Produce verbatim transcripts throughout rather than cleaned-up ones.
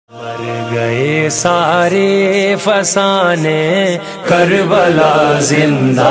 مر گئے سارے فسانے کربلا زندہ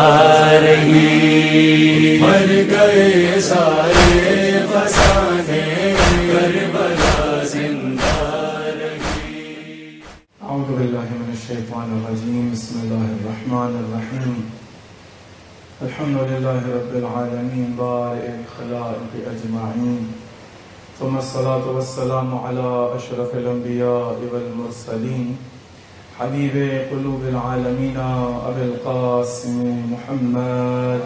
رہی، مر گئے سارے فسانے کربلا زندہ رہی۔ اعوذ باللہ من الشیطان الرجیم، بسم اللہ الرحمن الرحیم۔ الحمد للہ رب العالمین بارئ الخلائق اجمعین، ثم الصلاة والسلام على اشرف الانبیاء والمرسلین، حبیب قلوب العالمین ابی القاسم محمد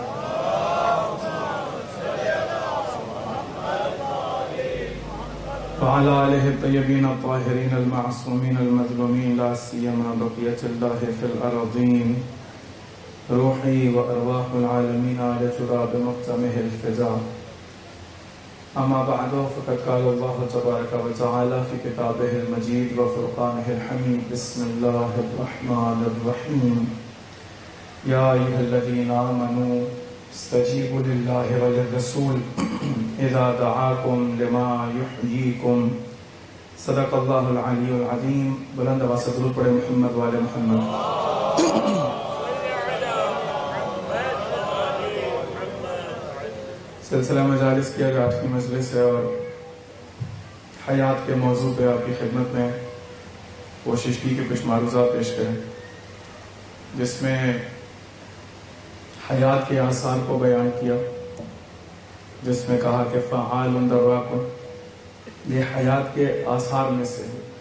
وعلى آلہ الطیبین الطاہرین المعصومین المظلومین، لا سیما بقیۃ اللہ فی الارضین، روحی و ارواح العالمین لتراب مقتمہ الفداء۔ اما بعد، فقد قال اللہ تبارک و تعالی فی کتابہ المجید و فرقانہ الحمید، بسم اللہ الرحمن الرحیم۔ یا ایھا الذین آمنوا استجیبوا للہ وللرسول اذا دعاکم لما یحییکم۔ صدق اللہ العلی العظیم۔ بلند آواز سے درود پڑھیں محمد والے محمد۔ سلسلہ مجالس کی آج آٹھویں مجلس ہے اور حیات کے موضوع پہ آپ کی خدمت میں کوشش کی کہ کچھ معروضات پیش کریں، جس میں حیات کے آثار کو بیان کیا، جس میں کہا کہ فعال دراکم، یہ حیات کے آثار میں سے ہے۔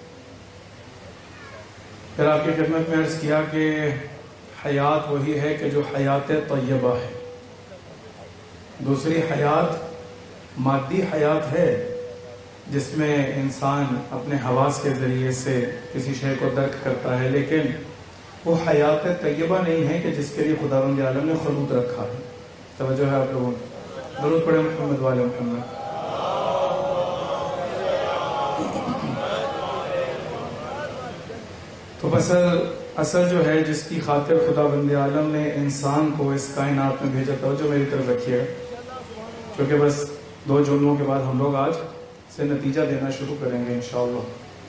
پھر آپ کی خدمت میں عرض کیا کہ حیات وہی ہے کہ جو حیات طیبہ ہے۔ دوسری حیات مادی حیات ہے، جس میں انسان اپنے حواس کے ذریعے سے کسی شے کو درک کرتا ہے، لیکن وہ حیات طیبہ نہیں ہے کہ جس کے لیے خداوند عالم نے خلود رکھا ہے۔ توجہ ہے آپ لوگوں کو؟ درود پڑھیں محمد والے محمد۔ تو اصل اصل جو ہے جس کی خاطر خداوند عالم نے انسان کو اس کائنات میں بھیجا، توجہ میری طرف رکھیے، کیونکہ بس دو جملوں کے بعد ہم لوگ آج سے نتیجہ دینا شروع کریں گے انشاءاللہ۔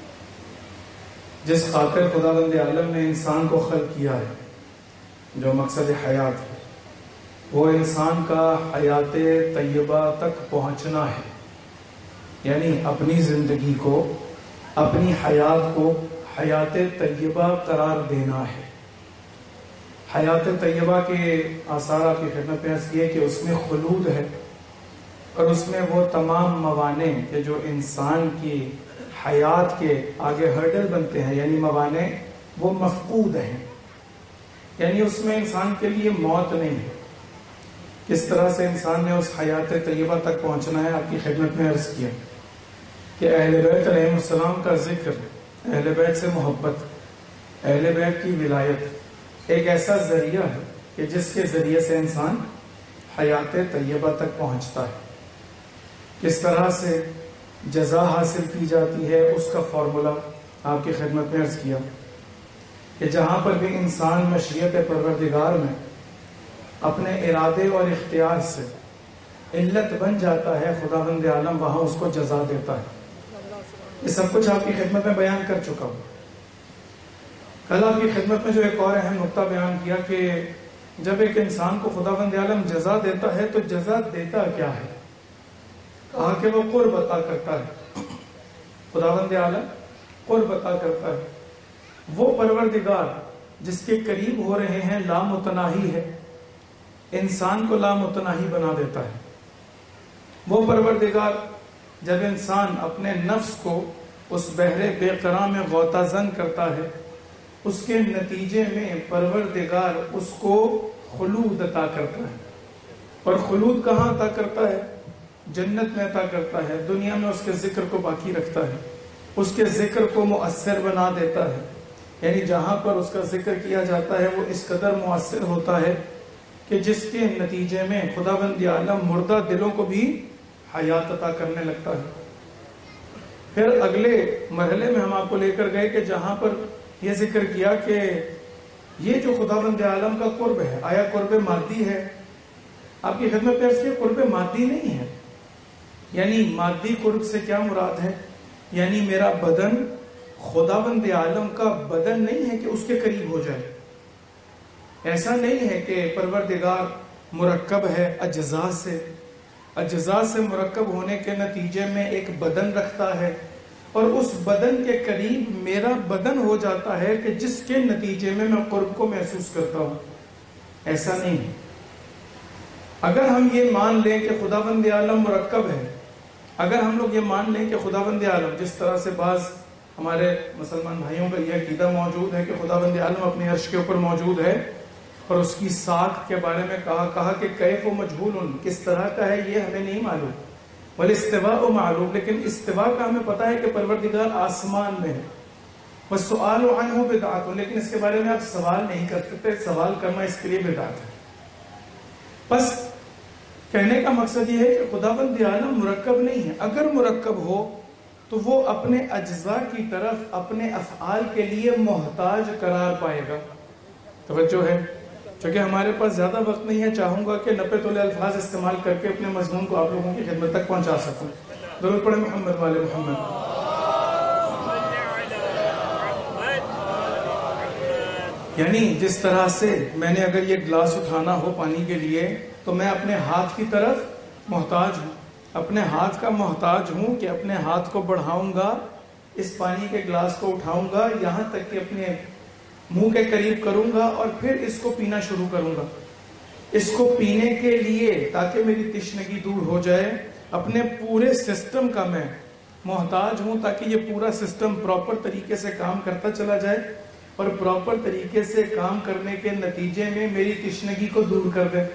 جس خاطر خداوند عالم نے انسان کو خلق کیا ہے، جو مقصد حیات ہے، وہ انسان کا حیات طیبہ تک پہنچنا ہے، یعنی اپنی زندگی کو، اپنی حیات کو حیات طیبہ قرار دینا ہے۔ حیات طیبہ کے آثار آپ کی خدمت میں عرض کیے کہ اس میں خلود ہے، اور اس میں وہ تمام موانع کہ جو انسان کی حیات کے آگے ہرڈل بنتے ہیں، یعنی موانع وہ مفقود ہیں، یعنی اس میں انسان کے لیے موت نہیں ہے۔ کس طرح سے انسان نے اس حیات طیبہ تک پہنچنا ہے، آپ کی خدمت میں عرض کیا کہ اہل بیت علیہ السلام کا ذکر، اہل بیت سے محبت، اہل بیت کی ولایت ایک ایسا ذریعہ ہے کہ جس کے ذریعے سے انسان حیات طیبہ تک پہنچتا ہے۔ کس طرح سے جزا حاصل کی جاتی ہے، اس کا فارمولا آپ کی خدمت میں عرض کیا کہ جہاں پر بھی انسان مشیت پروردگار میں اپنے ارادے اور اختیار سے علت بن جاتا ہے، خداوند عالم وہاں اس کو جزا دیتا ہے۔ یہ سب کچھ آپ کی خدمت میں بیان کر چکا ہوں۔ کل آپ کی خدمت میں جو ایک اور اہم نقطہ بیان کیا کہ جب ایک انسان کو خداوند عالم جزا دیتا ہے تو جزا دیتا کیا ہے؟ کہا کہ وہ قرب عطا کرتا ہے۔ خداوند عالم قرب عطا کرتا ہے۔ وہ پروردگار جس کے قریب ہو رہے ہیں لامتناہی ہے، انسان کو لامتناہی بنا دیتا ہے۔ وہ پروردگار جب انسان اپنے نفس کو اس بحر بے قرار میں غوطہ زن کرتا ہے، اس کے نتیجے میں پروردگار اس کو خلود عطا کرتا ہے۔ اور خلود کہاں عطا کرتا ہے؟ جنت میں عطا کرتا ہے۔ دنیا میں اس کے ذکر کو باقی رکھتا ہے، اس کے ذکر کو مؤثر بنا دیتا ہے، یعنی جہاں پر اس کا ذکر کیا جاتا ہے وہ اس قدر مؤثر ہوتا ہے کہ جس کے نتیجے میں خداوند عالم مردہ دلوں کو بھی حیات عطا کرنے لگتا ہے۔ پھر اگلے مرحلے میں ہم آپ کو لے کر گئے کہ جہاں پر یہ ذکر کیا کہ یہ جو خداوند عالم کا قرب ہے، آیا قرب مادی ہے؟ آپ کی خدمت میں اس کے قرب مادی نہیں ہے، یعنی مادی قرب سے کیا مراد ہے؟ یعنی میرا بدن خداوند عالم کا بدن نہیں ہے کہ اس کے قریب ہو جائے. ایسا نہیں ہے کہ پروردگار مرکب ہے اجزاء سے، اجزاء سے مرکب ہونے کے نتیجے میں ایک بدن رکھتا ہے اور اس بدن کے قریب میرا بدن ہو جاتا ہے کہ جس کے نتیجے میں میں قرب کو محسوس کرتا ہوں. ایسا نہیں ہے. اگر ہم یہ مان لیں کہ خداوند عالم مرکب ہے، اگر ہم لوگ یہ مان لیں کہ خداوند عالم، جس طرح سے بعض ہمارے مسلمان بھائیوں کا یہ عقیدہ موجود ہے کہ خداوند عالم اپنے عرش کے اوپر موجود ہے، اور اس کی ساکھ کے بارے میں کہا کہا کہ کیف و مجہول، کس طرح کا ہے یہ ہمیں نہیں معلوم. والاستواء معلوم، لیکن استواء کا ہمیں پتا ہے کہ پروردگار آسمان میں ہے. والسؤال عنہ بدعۃ، لیکن اس کے بارے میں آپ سوال نہیں کر سکتے، سوال کرنا اس کے لیے بدعت ہے. بس کہنے کا مقصد یہ ہے کہ خداوند عالم مرکب نہیں ہے. اگر مرکب ہو تو وہ اپنے اجزاء کی طرف اپنے افعال کے لیے محتاج قرار پائے گا. توجہ ہے؟ چونکہ ہمارے پاس زیادہ وقت نہیں ہے، چاہوں گا کہ نپے تولے الفاظ استعمال کر کے اپنے مضمون کو آپ لوگوں کی خدمت تک پہنچا سکوں. درود پڑھیں محمد والے محمد. یعنی جس طرح سے میں نے اگر یہ گلاس اٹھانا ہو پانی کے لیے تو میں اپنے ہاتھ کی طرف محتاج ہوں، اپنے ہاتھ کا محتاج ہوں کہ اپنے ہاتھ کو بڑھاؤں گا، اس پانی کے گلاس کو اٹھاؤں گا یہاں تک کہ اپنے منہ کے قریب کروں گا اور پھر اس کو پینا شروع کروں گا. اس کو پینے کے لیے تاکہ میری تشنگی دور ہو جائے اپنے پورے سسٹم کا میں محتاج ہوں تاکہ یہ پورا سسٹم پراپر طریقے سے کام کرتا چلا جائے اور پراپر طریقے سے کام کرنے کے نتیجے میں میری تشنگی کو دور کر دے.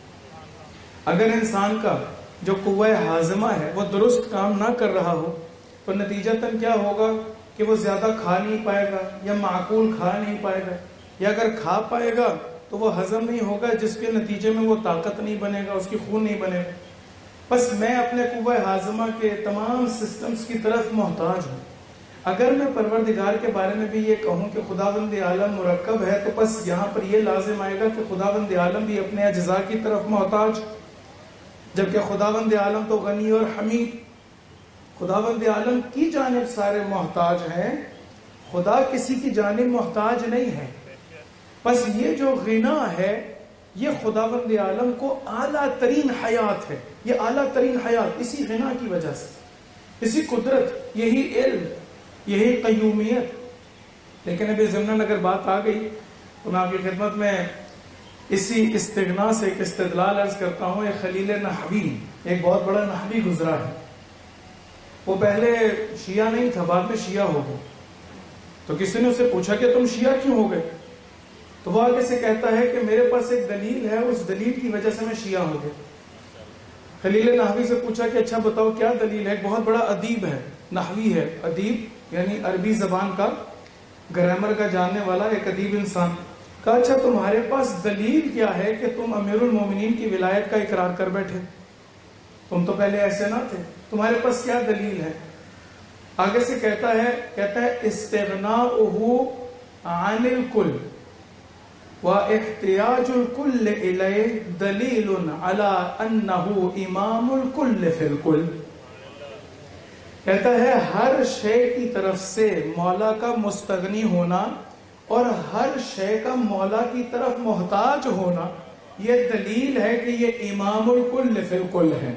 اگر انسان کا جو قوہ ہاضمہ ہے وہ درست کام نہ کر رہا ہو تو نتیجتاً کیا ہوگا کہ وہ زیادہ کھا نہیں پائے گا یا معقول کھا نہیں پائے گا، یا اگر کھا پائے گا تو وہ ہضم نہیں ہوگا جس کے نتیجے میں وہ طاقت نہیں بنے گا، اس کی خون نہیں بنے گا. بس میں اپنے قوہ ہاضمہ کے تمام سسٹمز کی طرف محتاج ہوں. اگر میں پروردگار کے بارے میں بھی یہ کہوں کہ خداوند عالم مرکب ہے تو بس یہاں پر یہ لازم آئے گا کہ خداوند عالم بھی اپنے اجزاء کی طرف محتاج، جبکہ خداوند عالم تو غنی اور حمید، خداوند عالم کی جانب سارے محتاج ہیں، خدا کسی کی جانب محتاج نہیں ہے. بس یہ جو غنا ہے یہ خداوند عالم کو اعلیٰ ترین حیات ہے، یہ اعلیٰ ترین حیات اسی غنا کی وجہ سے، اسی قدرت، یہی علم، یہی قیومیت. لیکن ابھی ضمن اگر بات آ گئی تو میں آپ کی خدمت میں اسی استغنا سے ایک استدلال عرض کرتا ہوں. ایک خلیل نحوی، ایک بہت بڑا نحوی گزرا ہے. وہ پہلے شیعہ نہیں تھا، بعد میں شیعہ ہو گئے. تو کسی نے اسے پوچھا کہ تم شیعہ کیوں ہو گئے؟ تو وہ آگے سے کہتا ہے کہ میرے پاس ایک دلیل ہے، اس دلیل کی وجہ سے میں شیعہ ہو گیا. خلیل نحوی سے پوچھا کہ اچھا بتاؤ کیا دلیل ہے؟ ایک بہت بڑا ادیب ہے، نحوی ہے، ادیب یعنی عربی زبان کا گرامر کا جاننے والا ایک ادیب انسان. کہا اچھا تمہارے پاس دلیل کیا ہے کہ تم امیر المومنین کی ولایت کا اقرار کر بیٹھے؟ تم تو پہلے ایسے نہ تھے، تمہارے پاس کیا دلیل ہے؟ آگے سے کہتا ہے کہتا ہے استغناؤہ عن الکل واحتیاج الکل الیہ دلیل علی انہ امام الکل فی الکل. کہتا ہے ہر شے کی طرف سے مولا کا مستغنی ہونا اور ہر شے کا مولا کی طرف محتاج ہونا یہ دلیل ہے کہ یہ امام الکل فی الکل ہے.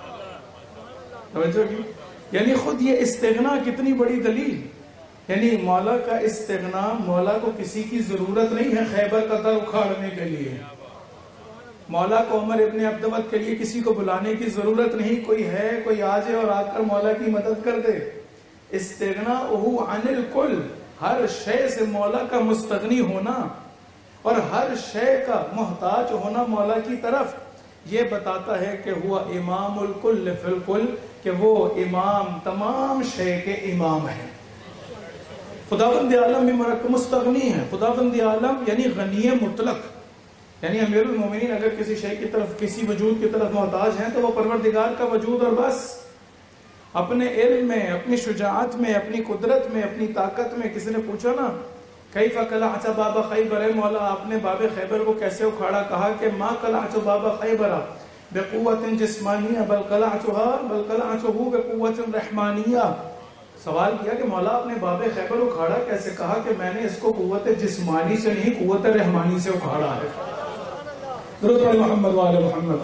یعنی خود یہ استغنا کتنی بڑی دلیل، یعنی مولا کا استغنا، مولا کو کسی کی ضرورت نہیں ہے خیبر کا در اکھاڑنے کے لیے، مولا کو عمر ابن عبدوت کے لیے کسی کو بلانے کی ضرورت نہیں، کوئی ہے کوئی آ جائے اور آ کر مولا کی مدد کر دے. استغناؤہ عن الکل، ہر شے سے مولا کا مستغنی ہونا اور ہر شے کا محتاج ہونا مولا کی طرف، یہ بتاتا ہے کہ ہوا امام الکل فی الکل، کہ وہ امام تمام شے کے امام ہیں. خداوند عالم بھی مستغنی ہے. خداوند عالم یعنی غنی مطلق، یعنی امیر المومنین اگر کسی شے کی طرف، کسی وجود کی طرف محتاج ہیں تو وہ پروردگار کا وجود اور بس. اپنے علم میں، اپنی شجاعت میں، اپنی قدرت میں، اپنی طاقت میں. کسی نے پوچھا نا کیف قلعت باب خیبر، اے مولا آپ نے باب خیبر کو کیسے اکھاڑا؟ کہا کہ ما قلعت باب خیبر بقوت جسمانیہ بل قلعتها بل قلعته بقوت رحمانیہ. سوال کیا کہ مولا اپنے باب خیبر اکھاڑا کیسے؟ کہا کہ میں نے اس کو قوت جسمانی سے نہیں قوت رحمانی سے اکھاڑا ہے. درود پر محمد وآل محمد.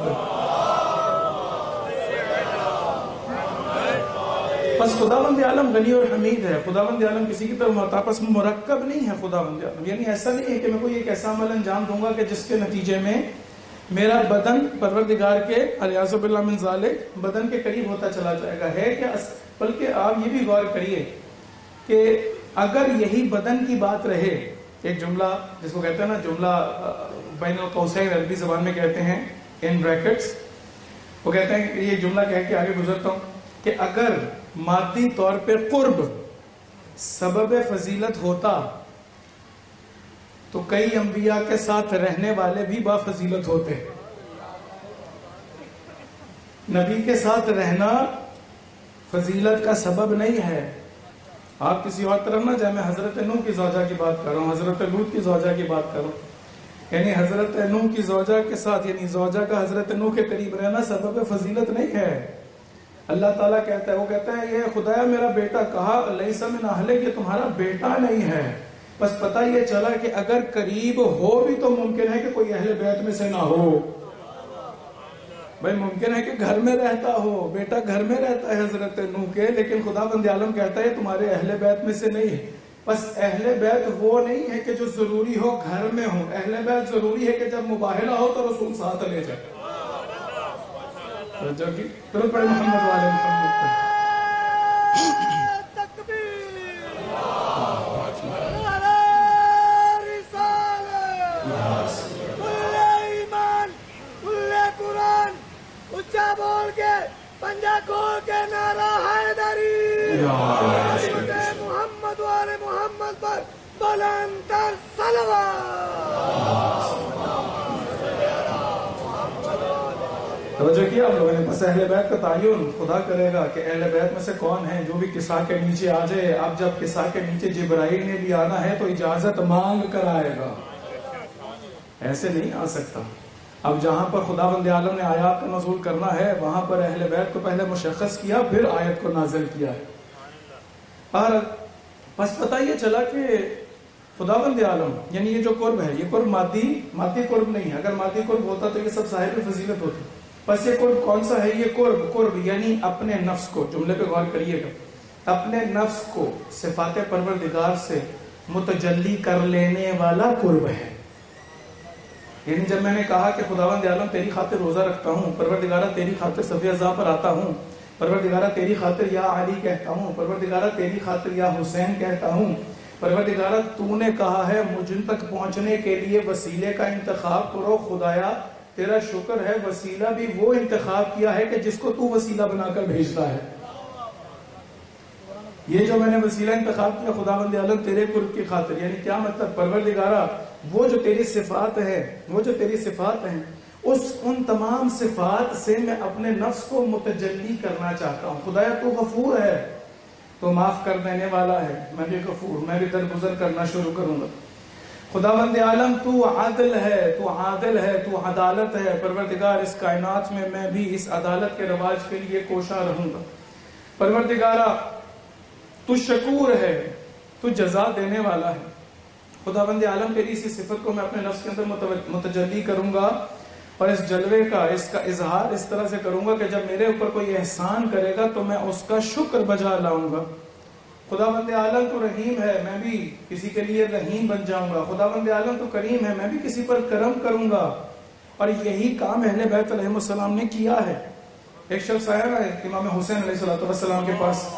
بس خداوند عالم غنی اور حمید ہے. خداوند عالم کسی کی طرف متاپس میں مرکب نہیں ہے. خداوند عالم یعنی ایسا نہیں ہے کہ میں کوئی ایک ایسا عمل انجام دوں گا کہ جس کے نتیجے میں میرا بدن پروردگار کے الیاذ باللہ من ذالک بدن کے قریب ہوتا چلا جائے گا. ہے کیا؟ بلکہ آپ یہ بھی غور کریے کہ اگر یہی بدن کی بات رہے، ایک جملہ جس کو کہتے ہیں نا جملہ بین القوسین عربی زبان میں کہتے ہیں ان بریکٹس، وہ کہتے ہیں کہ یہ جملہ کہہ کے آگے گزرتا ہوں کہ اگر مادی طور پہ قرب سبب فضیلت ہوتا تو کئی انبیاء کے ساتھ رہنے والے بھی با فضیلت ہوتے. نبی کے ساتھ رہنا فضیلت کا سبب نہیں ہے. آپ کسی اور طرف نہ جائیں، میں حضرت نوح کی زوجہ کی بات کر رہا ہوں، حضرت لوط کی زوجہ کی بات کر رہا ہوں. یعنی حضرت نوح کی زوجہ کے ساتھ یعنی زوجہ کا حضرت نوح کے قریب رہنا سبب فضیلت نہیں ہے. اللہ تعالیٰ کہتا ہے، وہ کہتا ہے یہ خدایا میرا بیٹا، کہا لیس من اہلک، یہ تمہارا بیٹا نہیں ہے. بس پتہ یہ چلا کہ اگر قریب ہو بھی تو ممکن ہے کہ کوئی اہل بیت میں سے نہ ہو. بھائی ممکن ہے کہ گھر میں رہتا ہو، بیٹا گھر میں رہتا ہے حضرت نوح کے، لیکن خدا بند عالم کہتا ہے تمہارے اہل بیت میں سے نہیں ہے. بس اہل بیت وہ نہیں ہے کہ جو ضروری ہو گھر میں ہو، اہل بیت ضروری ہے کہ جب مباہلہ ہو تو رسول ساتھ لے جائے. جو کہ درود پڑھیں محمد والے محمد پر. بول کے پنجا کھول کے نعرہ حیدری محمد والے محمد پر بلند تر صلوات. توجہ کیا آپ لوگوں نے؟ بس اہل بیت کا تعین خدا کرے گا کہ اہل بیت میں سے کون ہیں جو بھی قصہ کے نیچے آ جائے. اب جب قصہ کے نیچے جبرائیل نے بھی آنا ہے تو اجازت مانگ کر آئے گا، ایسے نہیں آ سکتا. اب جہاں پر خدا بند عالم نے آیات کا نزول کرنا ہے وہاں پر اہل بیت کو پہلے مشخص کیا پھر آیت کو نازل کیا ہے. اور بس پتہ یہ چلا کہ خدا بند عالم یعنی یہ جو قرب ہے یہ قرب مادی مادی قرب نہیں ہے. اگر مادی قرب ہوتا تو یہ سب صاحب فضیلت ہوتی. بس یہ قرب کون سا ہے؟ یہ قرب قرب یعنی اپنے نفس کو، جملے پہ غور کریے گا، اپنے نفس کو صفات پروردگار سے متجلی کر لینے والا قرب ہے. یعنی جب میں نے کہا کہ خداوند عالم تیری خاطر روزہ رکھتا ہوں، پروردگارہ تیری خاطر صفی اضحیٰ پر آتا ہوں، پروردگارہ تیری خاطر یا علی کہتا ہوں، پروردگارہ تیری خاطر یا حسین کہتا ہوں، پروردگارہ تو نے کہا ہے مجھ تک پہنچنے کے لیے وسیلے کا انتخاب کرو. خدایا تیرا شکر ہے وسیلہ بھی وہ انتخاب کیا ہے کہ جس کو تو وسیلہ بنا کر بھیجتا ہے. یہ جو میں نے وسیلہ انتخاب کیا خداوند عالم تیرے قرب کی خاطر. یعنی کیا مطلب؟ پروردگارہ وہ جو تیری صفات ہے وہ جو تیری صفات ہیں اس ان تمام صفات سے میں اپنے نفس کو متجلی کرنا چاہتا ہوں. خدایا تو غفور ہے، تو معاف کر دینے والا ہے، میں بھی غفور، میں بھی درگزر کرنا شروع کروں گا. خداوند عالم تو عادل ہے، تو عادل ہے، تو عدالت ہے. پروردگار اس کائنات میں میں بھی اس عدالت کے رواج کے لیے کوشاں رہوں گا. پروردگارہ تو شکور ہے، تو جزا دینے والا ہے. خداوند عالم تیری اسی صفت کو میں اپنے نفس کے اندر متجلی کروں گا اور اس جلوے کا اس کا اظہار اس طرح سے کروں گا کہ جب میرے اوپر کوئی احسان کرے گا تو میں اس کا شکر بجا لاؤں گا. خداوند عالم تو رحیم ہے، میں بھی کسی کے لیے رحیم بن جاؤں گا. خداوند عالم تو کریم ہے، میں بھی کسی پر کرم کروں گا. اور یہی کام اہل بیت علیہ السلام نے کیا ہے. ایک شخص آیا ہے امام حسین علیہ السلام کے پاس،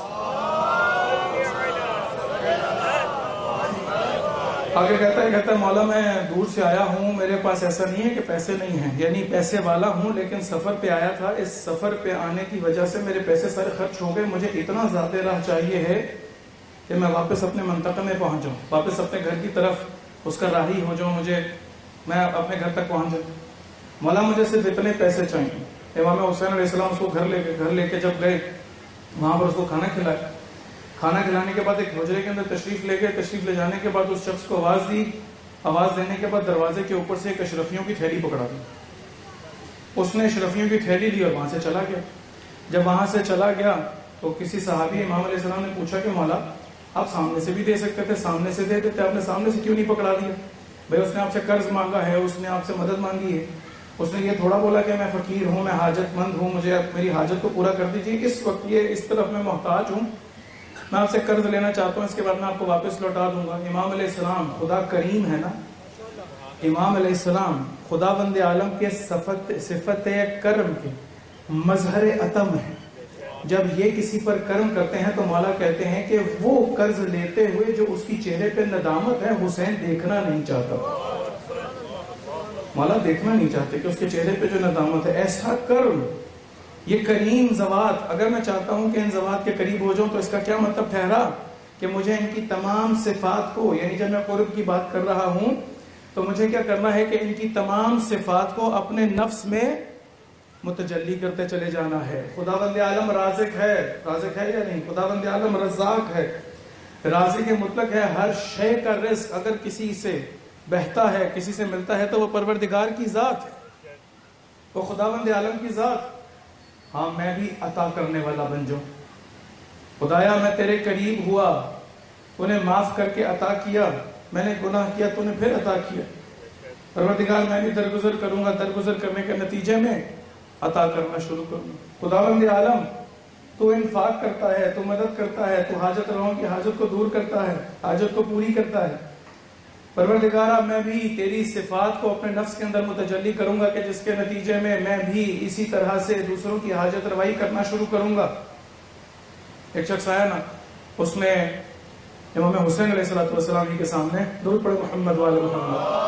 آگے کہتا ہے کہتا ہے مولا میں دور سے آیا ہوں، میرے پاس ایسا نہیں ہے کہ پیسے نہیں ہیں، یعنی پیسے والا ہوں لیکن سفر پہ آیا تھا. اس سفر پہ آنے کی وجہ سے میرے پیسے سارے خرچ ہو گئے. مجھے اتنا زیادہ راہ چاہیے ہے کہ میں واپس اپنے منطقہ میں پہنچ جاؤں، واپس اپنے گھر کی طرف اس کا راہی ہو جاؤں، مجھے میں اپنے گھر تک پہنچ جاؤں. مولا مجھے صرف اتنے پیسے چاہیے. امام حسین علیہ السلام اس کو گھر لے گئے. گھر لے کے جب گئے وہاں پر اس کو کھانا کھلایا. کھانا کھلانے کے بعد ایک حجرے کے اندر تشریف لے گئے. تشریف لے جانے کے بعد اس شخص کو آواز دی. آواز دینے کے بعد دروازے کے اوپر سے ایک اشرفیوں کی تھیلی پکڑا دی. اس نے اشرفیوں کی تھیلی لی اور وہاں سے چلا گیا. جب وہاں سے چلا گیا تو کسی صحابی امام علیہ السلام نے پوچھا کہ مولا آپ سامنے سے بھی دے سکتے تھے، سامنے سے دے دیتے، آپ نے سامنے سے کیوں نہیں پکڑا دیا؟ بھائی اس نے آپ سے قرض مانگا ہے، اس نے آپ سے مدد مانگی ہے، اس نے یہ تھوڑا بولا کہ میں فقیر ہوں، میں حاجت مند ہوں، مجھے میری حاجت کو پورا کر دیجیے، اس وقت یہ اس طرف میں محتاج ہوں، میں آپ سے قرض لینا چاہتا ہوں، اس کے بعد میں آپ کو واپس لوٹا دوں گا۔ امام علیہ السلام خدا کریم ہے نا، امام علیہ السلام خدا بند عالم کے صفت صفت کرم کے مظہر عتم ہے۔ جب یہ کسی پر کرم کرتے ہیں تو مولا کہتے ہیں کہ وہ قرض لیتے ہوئے جو اس کی چہرے پہ ندامت ہے حسین دیکھنا نہیں چاہتا، مولا دیکھنا نہیں چاہتے کہ اس کے چہرے پہ جو ندامت ہے۔ ایسا کرم، یہ کریم ذوات، اگر میں چاہتا ہوں کہ ان ذوات کے قریب ہو جاؤں تو اس کا کیا مطلب ٹھہرا کہ مجھے ان کی تمام صفات کو، یعنی جب میں قرب کی بات کر رہا ہوں تو مجھے کیا کرنا ہے کہ ان کی تمام صفات کو اپنے نفس میں متجلی کرتے چلے جانا ہے۔ خدا بند عالم رازق ہے، رازق ہے یا نہیں؟ خدا بند عالم رزاق ہے، رازق مطلق ہے۔ ہر شے کا رزق اگر کسی سے بہتا ہے، کسی سے ملتا ہے تو وہ پروردگار کی ذات ہے، وہ خدا بند عالم کی ذات۔ ہاں میں بھی عطا کرنے والا بن جاؤں، خدایا میں تیرے قریب ہوا، تو نے معاف کر کے عطا کیا، میں نے گناہ کیا تو نے پھر عطا کیا، پروردگار میں بھی درگزر کروں گا، درگزر کرنے کے نتیجے میں عطا کرنا شروع کروں۔ خداوند عالم تو انفاق کرتا ہے، تو مدد کرتا ہے، تو حاجت رواں کی حاجت کو دور کرتا ہے، حاجت کو پوری کرتا ہے۔ پروردگارہ میں بھی تیری صفات کو اپنے نفس کے اندر متجلی کروں گا کہ جس کے نتیجے میں میں بھی اسی طرح سے دوسروں کی حاجت روائی کرنا شروع کروں گا۔ ایک شخص آیا نا، اس نے امام حسین علیہ الصلوۃ والسلام ہی کے سامنے درود پڑھے محمد والے محمد،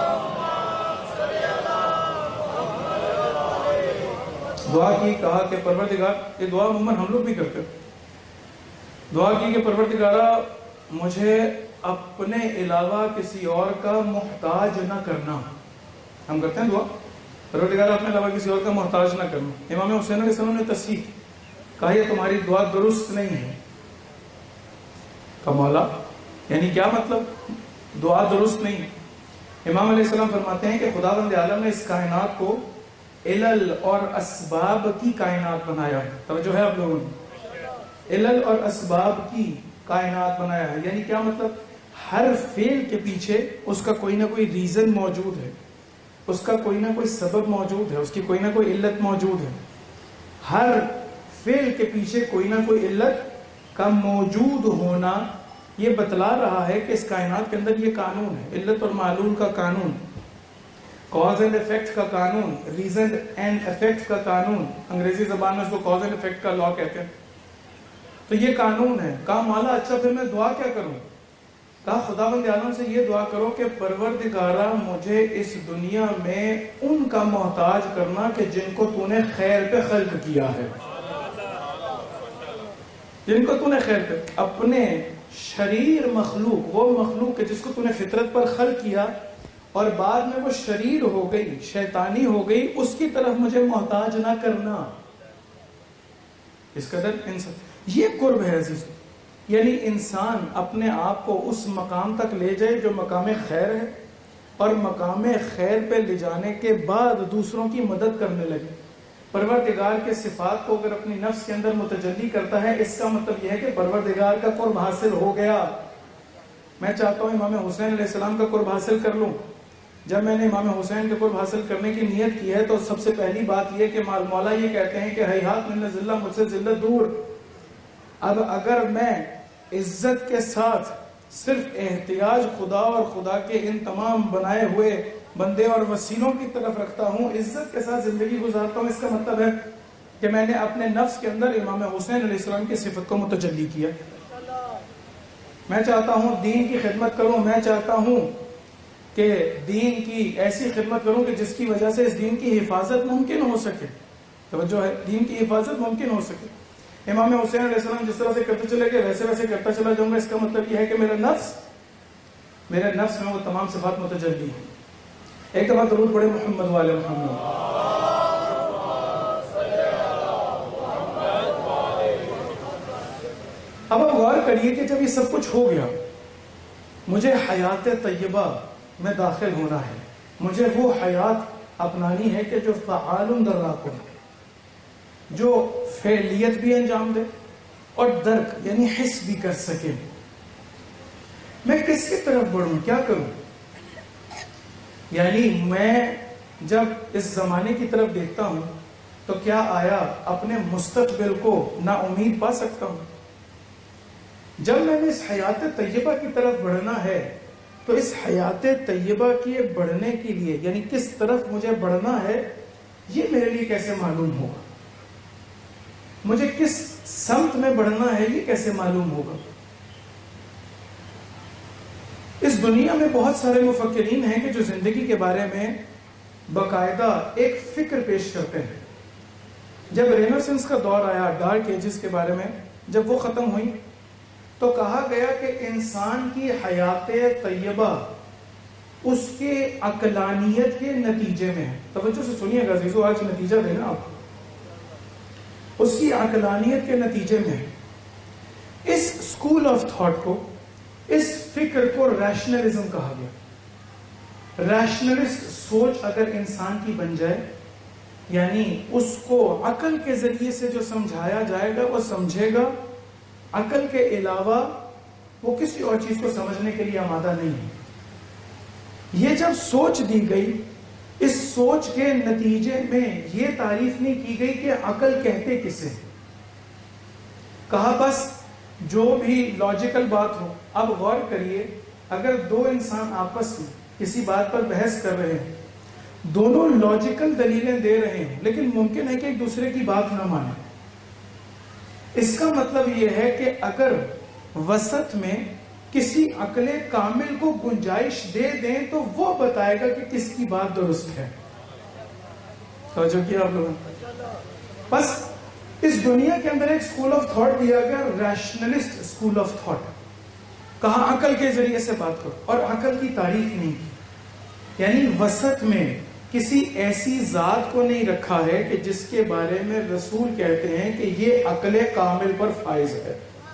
دعا کی، کہا کہ پروردگار، یہ دعا عموماً ہم لوگ بھی کرتے ہیں، دعا کی کہ پروردگارہ مجھے اپنے علاوہ کسی اور کا محتاج نہ کرنا۔ ہم کرتے ہیں دعا، پروردگارہ اپنے علاوہ کسی اور کا محتاج نہ کرنا۔ امام حسین علیہ السلام نے تصحیح کہا یہ تمہاری دعا درست نہیں ہے۔ کمالا یعنی کیا مطلب؟ دعا درست نہیں۔ امام علیہ السلام فرماتے ہیں کہ خداوند عالم نے اس کائنات کو علل اور اسباب کی کائنات بنایا ہے۔ توجہ ہے آپ لوگوں نے؟ علل اور اسباب کی کائنات بنایا ہے، یعنی کیا مطلب؟ ہر فعل کے پیچھے اس کا کوئی نہ کوئی ریزن موجود ہے، اس کا کوئی نہ کوئی سبب موجود ہے، اس کی کوئی نہ کوئی علت موجود ہے۔ ہر فعل کے پیچھے کوئی نہ کوئی علت کا موجود ہونا یہ بتلا رہا ہے کہ اس کائنات کے اندر یہ قانون ہے، علت اور معلول کا قانون، کاز اینڈ افیکٹ کا قانون، ریزن اینڈ افیکٹ کا قانون، انگریزی زبان میں اس کو کاز اینڈ افیکٹ کا لا کہتے ہیں۔ تو یہ قانون ہے۔ کہا مولا اچھا پھر میں دعا کیا کروں؟ کہا خداوند عالم سے یہ دعا کرو کہ پروردگارہ مجھے اس دنیا میں ان کا محتاج کرنا کہ جن کو تو نے خیر پہ خلق کیا ہے، جن کو تو نے خیر پہ، اپنے شریر مخلوق، وہ مخلوق کہ جس کو تو نے فطرت پر خلق کیا اور بعد میں وہ شریر ہو گئی، شیطانی ہو گئی، اس کی طرف مجھے محتاج نہ کرنا۔ اس قدر انسان یہ قرب ہے عزیز، یعنی انسان اپنے آپ کو اس مقام تک لے جائے جو مقام خیر ہے، اور مقام خیر پہ لے جانے کے بعد دوسروں کی مدد کرنے لگے۔ پروردگار کے صفات کو اگر اپنی نفس کے اندر متجلی کرتا ہے، اس کا مطلب یہ ہے کہ پروردگار کا قرب حاصل ہو گیا۔ میں چاہتا ہوں امام حسین علیہ السلام کا قرب حاصل کر لوں۔ جب میں نے امام حسین کے قرب حاصل کرنے کی نیت کی ہے تو سب سے پہلی بات یہ کہ مولا یہ کہتے ہیں کہ ہیہات من ذلہ، مجھ سے ذلت دور۔ اب اگر میں عزت کے ساتھ صرف احتیاج خدا اور خدا کے ان تمام بنائے ہوئے بندے اور وسیلوں کی طرف رکھتا ہوں، عزت کے ساتھ زندگی گزارتا ہوں، اس کا مطلب ہے کہ میں نے اپنے نفس کے اندر امام حسین علیہ السلام کی صفت کو متجلی کیا۔ میں چاہتا ہوں دین کی خدمت کروں، میں چاہتا ہوں کہ دین کی ایسی خدمت کروں کہ جس کی وجہ سے اس دین کی حفاظت ممکن ہو سکے۔ توجہ ہے، دین کی حفاظت ممکن ہو سکے۔ امام حسین علیہ السلام جس طرح سے کرتے چلے گئے ویسے ویسے کرتا چلا جاؤں گا، اس کا مطلب یہ ہے کہ میرا نفس میرے نفس میں وہ تمام صفات متجلی ہیں۔ ایک دفعہ درود پڑھے محمد والے محمد۔ اب آپ غور کریے کہ جب یہ سب کچھ ہو گیا، مجھے حیات طیبہ میں داخل ہونا ہے، مجھے وہ حیات اپنانی ہے کہ جو فعال در راکن، جو فعلیت بھی انجام دے اور درک یعنی حس بھی کر سکیں. میں کس کی طرف بڑھوں, کیا کروں؟ یعنی میں جب اس زمانے کی طرف دیکھتا ہوں تو کیا آیا اپنے مستقبل کو نا امید پا سکتا ہوں؟ جب میں نے اس حیات طیبہ کی طرف بڑھنا ہے تو اس حیات طیبہ کی بڑھنے کے لیے یعنی کس طرف مجھے بڑھنا ہے یہ میرے لیے کیسے معلوم ہوگا؟ مجھے کس سمت میں بڑھنا ہے یہ کیسے معلوم ہوگا؟ اس دنیا میں بہت سارے مفکرین ہیں کہ جو زندگی کے بارے میں باقاعدہ ایک فکر پیش کرتے ہیں. جب رینیسانس کا دور آیا, ڈارک ایجز کے بارے میں جب وہ ختم ہوئی تو کہا گیا کہ انسان کی حیات طیبہ اس کے عقلانیت کے نتیجے میں ہے. توجہ سے سنیے گا عزیزو, آج نتیجہ دینا آپ کو. اس کی عقلانیت کے نتیجے میں ہے. اس اسکول آف تھاٹ کو, اس فکر کو ریشنلزم کہا گیا. ریشنلسٹ سوچ اگر انسان کی بن جائے یعنی اس کو عقل کے ذریعے سے جو سمجھایا جائے گا وہ سمجھے گا, عقل کے علاوہ وہ کسی اور چیز کو سمجھنے کے لیے آمادہ نہیں ہے. یہ جب سوچ دی گئی, اس سوچ کے نتیجے میں یہ تعریف نہیں کی گئی کہ عقل کہتے کسے. کہا بس جو بھی لاجیکل بات ہو. اب غور کریے, اگر دو انسان آپس میں کسی بات پر بحث کر رہے ہیں, دونوں لاجیکل دلیلیں دے رہے ہیں لیکن ممکن ہے کہ ایک دوسرے کی بات نہ مانیں. اس کا مطلب یہ ہے کہ اگر وسط میں کسی عقل کامل کو گنجائش دے دیں تو وہ بتائے گا کہ کس کی بات درست ہے. توجہ کیا آپ لوگوں نے؟ بس اس دنیا کے اندر ایک اسکول آف تھاٹ دیا گیا, ریشنلسٹ اسکول آف تھاٹ. کہا عقل کے ذریعے سے بات کرو, اور عقل کی تعریف نہیں کی. یعنی وسط میں کسی ایسی ذات کو نہیں رکھا ہے کہ جس کے بارے میں رسول کہتے ہیں کہ یہ عقل کامل پر فائز ہے.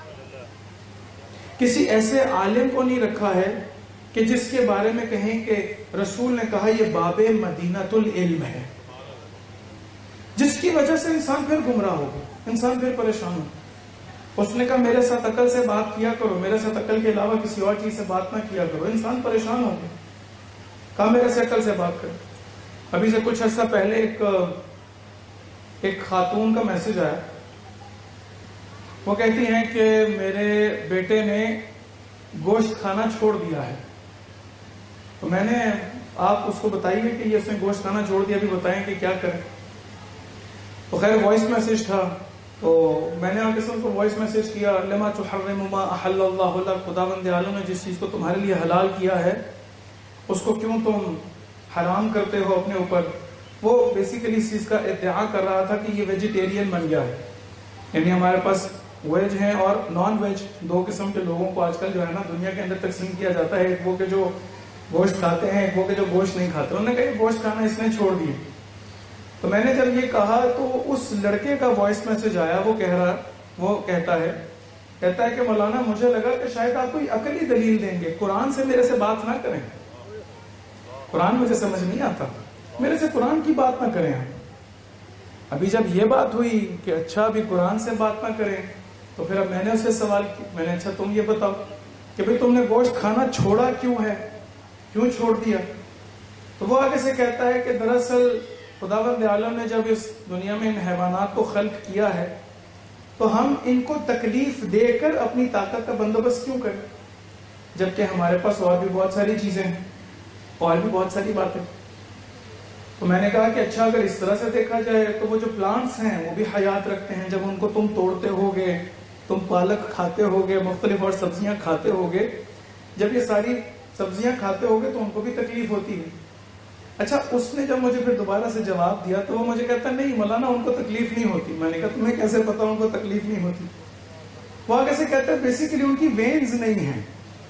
کسی ایسے عالم کو نہیں رکھا ہے کہ جس کے بارے میں کہیں کہ رسول نے کہا یہ باب مدینۃ العلم ہے, جس کی وجہ سے انسان پھر گمراہ ہوگا, انسان پھر پریشان ہوگا. اس نے کہا میرے ساتھ عقل سے بات کیا کرو, میرے ساتھ عقل کے علاوہ کسی اور چیز سے بات نہ کیا کرو, انسان پریشان ہوگا. کہا میرے سے عقل سے بات کرو. ابھی سے کچھ عرصہ پہلے ایک ایک خاتون کا میسج آیا. وہ کہتی ہیں کہ میرے بیٹے نے گوشت کھانا چھوڑ دیا ہے. تو میں نے, آپ اس کو بتائیے کہ یہ اس نے گوشت کھانا چھوڑ دیا, ابھی بتائیں کہ کیا کریں. تو خیر وائس میسج تھا, تو میں نے آپ کو وائس میسج کیا, لما تحرم ما احل اللہ لک, خداوند عالم نے جس چیز کو تمہارے لیے حلال کیا ہے اس کو کیوں تم حرام کرتے ہو اپنے اوپر. وہ بیسیکلی اس چیز کا ادعا کر رہا تھا کہ یہ ویجیٹیرین بن گیا ہے. یعنی ہمارے پاس ویج ہیں اور نان ویج, دو قسم کے لوگوں کو آج کل جو ہے نا دنیا کے اندر تقسیم کیا جاتا ہے. ایک وہ کہ جو گوشت کھاتے ہیں, ایک وہ کہ جو گوشت نہیں کھاتے. انہوں نے کہا گوشت کھانا اس نے چھوڑ دیا. تو میں نے جب یہ کہا تو اس لڑکے کا وائس میسج آیا, وہ کہہ رہا وہ کہتا ہے کہتا ہے کہ مولانا مجھے لگا کہ شاید آپ کوئی عقلی دلیل دیں گے, قرآن سے میرے سے بات نہ کریں, قرآن مجھے سمجھ نہیں آتا, میرے سے قرآن کی بات نہ کریں. ابھی جب یہ بات ہوئی کہ اچھا ابھی قرآن سے بات نہ کریں, تو پھر اب میں نے اسے سوال کیا, میں نے اچھا تم یہ بتاؤ کہ بھئی تم نے گوشت کھانا چھوڑا کیوں ہے, کیوں چھوڑ دیا؟ تو وہ آگے سے کہتا ہے کہ دراصل خداوند عالم نے جب اس دنیا میں ان حیوانات کو خلق کیا ہے تو ہم ان کو تکلیف دے کر اپنی طاقت کا بندوبست کیوں کریں, جبکہ ہمارے پاس اور بھی بہت ساری چیزیں ہیں, اور بھی بہت ساری باتیں. تو میں نے کہا کہ اچھا اگر اس طرح سے دیکھا جائے تو وہ جو پلانٹس ہیں وہ بھی حیات رکھتے ہیں. جب ان کو تم توڑتے ہوگے, تم پالک کھاتے ہوگے, مختلف اور سبزیاں کھاتے ہوگے, جب یہ ساری سبزیاں کھاتے ہوگے تو ان کو بھی تکلیف ہوتی ہے. اچھا اس نے جب مجھے پھر دوبارہ سے جواب دیا تو وہ مجھے کہتا نہیں مولانا ان کو تکلیف نہیں ہوتی. میں نے کہا تمہیں کیسے پتا ان کو تکلیف نہیں ہوتی؟ وہ آگے سے کہتا ہے بیسیکلی ان کی وینز نہیں ہیں,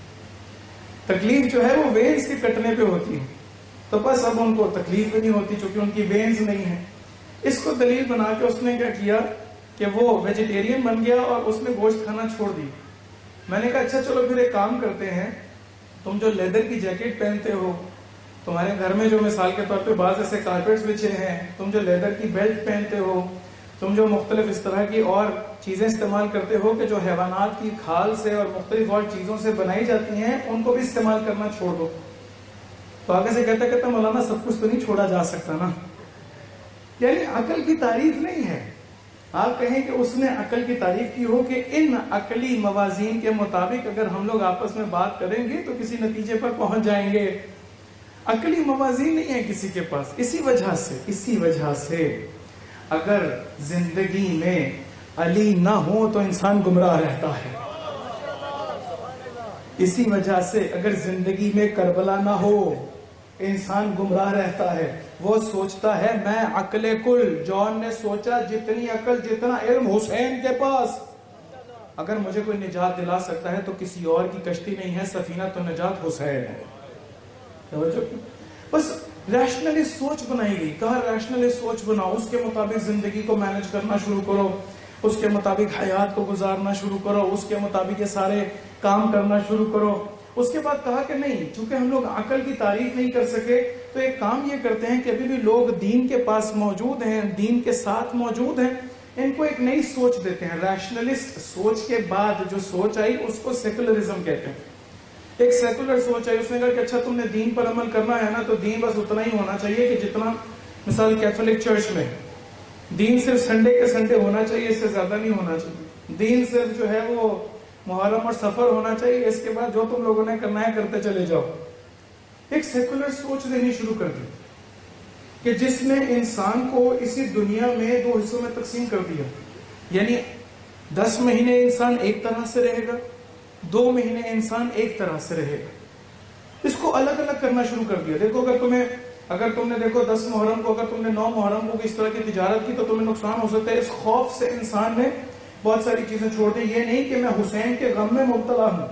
تکلیف جو ہے وہ وینز کے کٹنے پہ ہوتی ہے, تو بس اب ان کو تکلیف بھی نہیں ہوتی چونکہ ان کی وینز نہیں ہیں. اس کو دلیل بنا کے اس نے کیا کیا کہ وہ ویجیٹیرین بن گیا اور اس نے گوشت کھانا چھوڑ دی. میں نے کہا اچھا چلو پھر ایک کام کرتے ہیں, تم جو لیدر کی جیکٹ پہنتے ہو, تمہارے گھر میں جو مثال کے طور پہ بعض ایسے کارپیٹس بچھے ہیں, تم جو لیدر کی بیلٹ پہنتے ہو, تم جو مختلف اس طرح کی اور چیزیں استعمال کرتے ہو کہ جو حیوانات کی کھال سے اور مختلف اور چیزوں سے بنائی جاتی ہیں ان کو بھی استعمال کرنا چھوڑ دو. تو آگے سے کہتا کہتا مولانا سب کچھ تو نہیں چھوڑا جا سکتا نا. یعنی عقل کی تعریف نہیں ہے. آپ کہیں کہ اس نے عقل کی تعریف کی ہو کہ ان عقلی موازین کے مطابق اگر ہم لوگ آپس میں بات کریں گے تو کسی نتیجے پر پہنچ جائیں گے. عقلی موازین نہیں ہے کسی کے پاس. اسی وجہ سے اسی وجہ سے اگر زندگی میں علی نہ ہو تو انسان گمراہ رہتا ہے. اسی وجہ سے اگر زندگی میں کربلا نہ ہو انسان گمراہ رہتا ہے. وہ سوچتا ہے میں عقل کل. جان نے سوچا جتنی عقل جتنا علم حسین کے پاس, اگر مجھے کوئی نجات دلا سکتا ہے تو کسی اور کی کشتی نہیں ہے, سفینہ تو نجات حسین ہے. بس ریشنلی سوچ بنائی گئی. کہا ریشنلی سوچ بناؤ, اس کے مطابق زندگی کو مینج کرنا شروع کرو, اس کے مطابق حیات کو گزارنا شروع کرو, اس کے مطابق یہ سارے کام کرنا شروع کرو. اس کے بعد کہا کہ نہیں, چونکہ ہم لوگ عقل کی تعریف نہیں کر سکے تو ایک کام یہ کرتے ہیں کہ ابھی بھی لوگ دین کے پاس موجود ہیں, دین کے ساتھ موجود ہیں, ان کو ایک نئی سوچ دیتے ہیں. ریشنلسٹ سوچ کے بعد جو سوچ آئی اس کو سیکولرزم کہتے ہیں. ایک سیکولر سوچ آئی, اس نے کہا کہ اچھا تم نے دین پر عمل کرنا ہے نا تو دین بس اتنا ہی ہونا چاہیے کہ جتنا مثال کیتھولک چرچ میں دین صرف سنڈے کے سنڈے ہونا چاہیے, اس سے زیادہ نہیں ہونا چاہیے. دین صرف جو ہے وہ محرم اور سفر ہونا چاہیے, اس کے بعد جو تم لوگوں نے کرنا ہے کرتے چلے جاؤ. ایک سیکولر سوچ دینی شروع کر دی کہ جس نے انسان کو اسی دنیا میں دو حصوں میں تقسیم کر دیا. یعنی دس مہینے انسان ایک طرح سے رہے گا, دو مہینے انسان ایک طرح سے رہے گا. اس کو الگ الگ کرنا شروع کر دیا. دیکھو اگر تمہیں اگر تم نے دیکھو دس محرم کو اگر تم نے نو محرم کو اس طرح کی تجارت کی تو تمہیں نقصان ہو سکتا ہے. اس خوف سے انسان نے بہت ساری چیزیں چھوڑ دی. یہ نہیں کہ میں حسین کے غم میں مبتلا ہوں.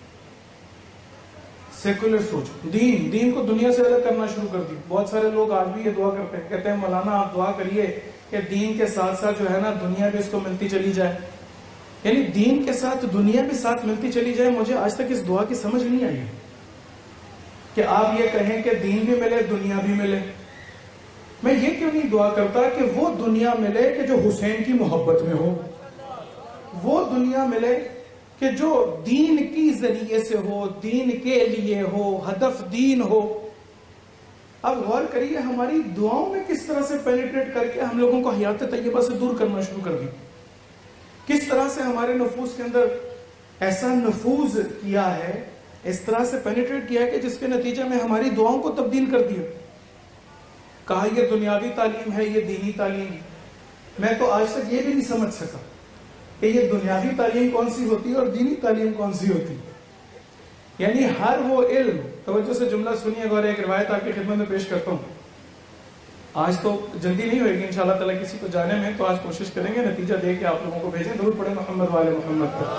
سیکولر سوچ, دین دین کو دنیا سے الگ کرنا شروع کر دی. بہت سارے لوگ آج بھی یہ دعا کرتے ہیں, کہتے ہیں مولانا آپ دعا کریے کہ دین کے ساتھ ساتھ جو ہے نا دنیا بھی اس کو ملتی چلی جائے. یعنی دین کے ساتھ دنیا بھی ساتھ ملتی چلی جائے. مجھے آج تک اس دعا کی سمجھ نہیں آئی کہ آپ یہ کہیں کہ دین بھی ملے دنیا بھی ملے. میں یہ کیوں نہیں دعا کرتا کہ وہ دنیا ملے کہ جو حسین کی محبت میں ہو, وہ دنیا ملے کہ جو دین کی ذریعے سے ہو, دین کے لیے ہو, ہدف دین ہو. اب غور کریے ہماری دعاؤں میں کس طرح سے پینیٹریٹ کر کے ہم لوگوں کو حیات طیبہ سے دور کرنا شروع کر دی. کس طرح سے ہمارے نفوس کے اندر ایسا نفوذ کیا ہے, اس طرح سے پینیٹریٹ کیا ہے کہ جس کے نتیجے میں ہماری دعاؤں کو تبدیل کر دیا. کہا یہ دنیاوی تعلیم ہے, یہ دینی تعلیم. میں تو آج تک یہ بھی نہیں سمجھ سکا کہ یہ دنیاوی تعلیم کون سی ہوتی ہے اور دینی تعلیم کون سی ہوتی. یعنی ہر وہ علم, توجہ سے جملہ سنیے اور ایک روایت آپ کی خدمت میں پیش کرتا ہوں. آج تو جلدی نہیں ہوئے گی انشاءاللہ تعالیٰ کسی کو جانے میں, تو آج کوشش کریں گے نتیجہ دے کے آپ لوگوں کو بھیجیں. درود پڑھیں محمد والے محمد پر.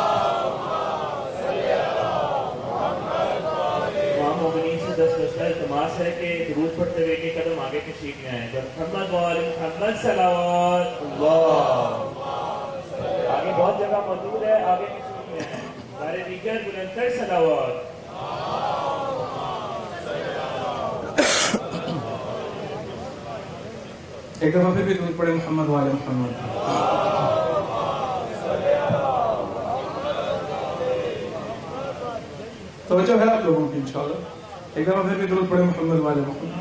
امام مومنین سے دس مسئلہ التماس ہے کہ درود پڑھتے ہوئے ایک قدم آگے تشریف لے آئیں. محمد والے محمد صلوات اللہ. آگے بہت جگہ موجود ہے, آگے تشریف لے آئیں. سارے دیگر بلندتر صلوات. ایک دفعہ پھر بھی درود پڑھے محمد والے محمد. توجہ ہے آپ لوگوں کی انشاءاللہ. ایک دفعہ پھر بھی درود پڑھے محمد والے محمد.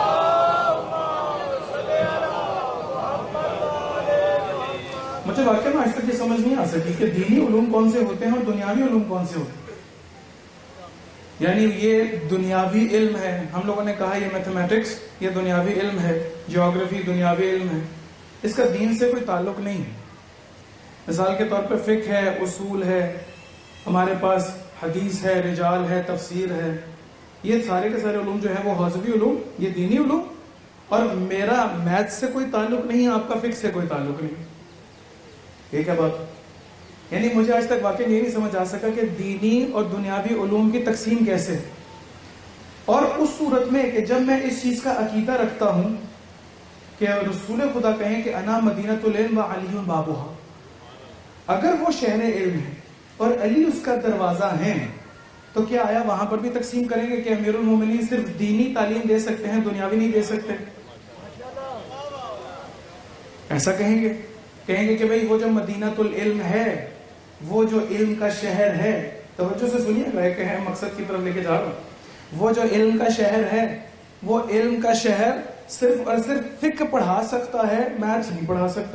مجھے واقعہ میں آج تک یہ سمجھ نہیں آ سکی کہ دینی علوم کون سے ہوتے ہیں اور دنیاوی علوم کون سے ہوتے ہیں. یعنی یہ دنیاوی علم ہے, ہم لوگوں نے کہا یہ میتھمیٹکس یہ دنیاوی علم ہے, جیوگرافی دنیاوی علم ہے, اس کا دین سے کوئی تعلق نہیں ہے. مثال کے طور پر فقہ ہے, اصول ہے, ہمارے پاس حدیث ہے, رجال ہے, تفسیر ہے, یہ سارے کے سارے علوم جو ہیں وہ حاضبی علوم, یہ دینی علوم. اور میرا میتھ سے کوئی تعلق نہیں ہے, آپ کا فقہ سے کوئی تعلق نہیں. یہ کیا بات؟ یعنی مجھے آج تک واقعی یہ نہیں سمجھ آ سکا کہ دینی اور دنیاوی علوم کی تقسیم کیسے. اور اس صورت میں کہ جب میں اس چیز کا عقیدہ رکھتا ہوں کہ رسول خدا کہیں کہ انا مدینۃ العلم و علی بابھا, اگر وہ شہر علم ہے اور علی اس کا دروازہ ہے, تو کیا آیا وہاں پر بھی تقسیم کریں گے کہ امیر المومنین صرف دینی تعلیم دے سکتے ہیں, دنیاوی نہیں دے سکتے؟ ایسا کہیں گے کہیں گے کہ بھئی وہ جو مدینۃ العلم ہے، وہ جو علم کا شہر ہے، توجہ سے سنیے گا کہ ہے مقصد کی طرف لے کے جا رہا ہوں، وہ جو علم کا شہر ہے، وہ علم کا شہر صرف اور صرف فقہ پڑھا سکتا ہے، میتھس نہیں پڑھا سکتا.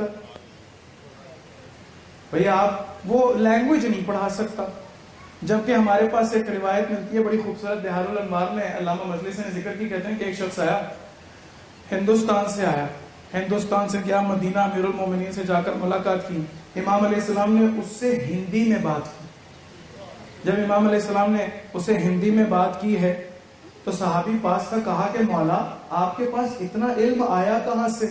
بھئی آپ وہ لینگویج نہیں پڑھا سکتا. جبکہ ہمارے پاس ایک روایت ملتی ہے بڑی خوبصورت، بہار الانوار میں علامہ مجلسی نے ذکر کی، کہتے ہیں کہ ایک شخص آیا، ہندوستان سے آیا، ہندوستان سے گیا مدینہ، امیر المومنین سے جا کر ملاقات کی. امام علیہ السلام نے اس سے ہندی میں بات کی. جب امام علیہ السلام نے اسے ہندی میں بات کی ہے تو صحابی پاس کا کہا کہ مولا آپ کے پاس اتنا علم آیا کہاں سے؟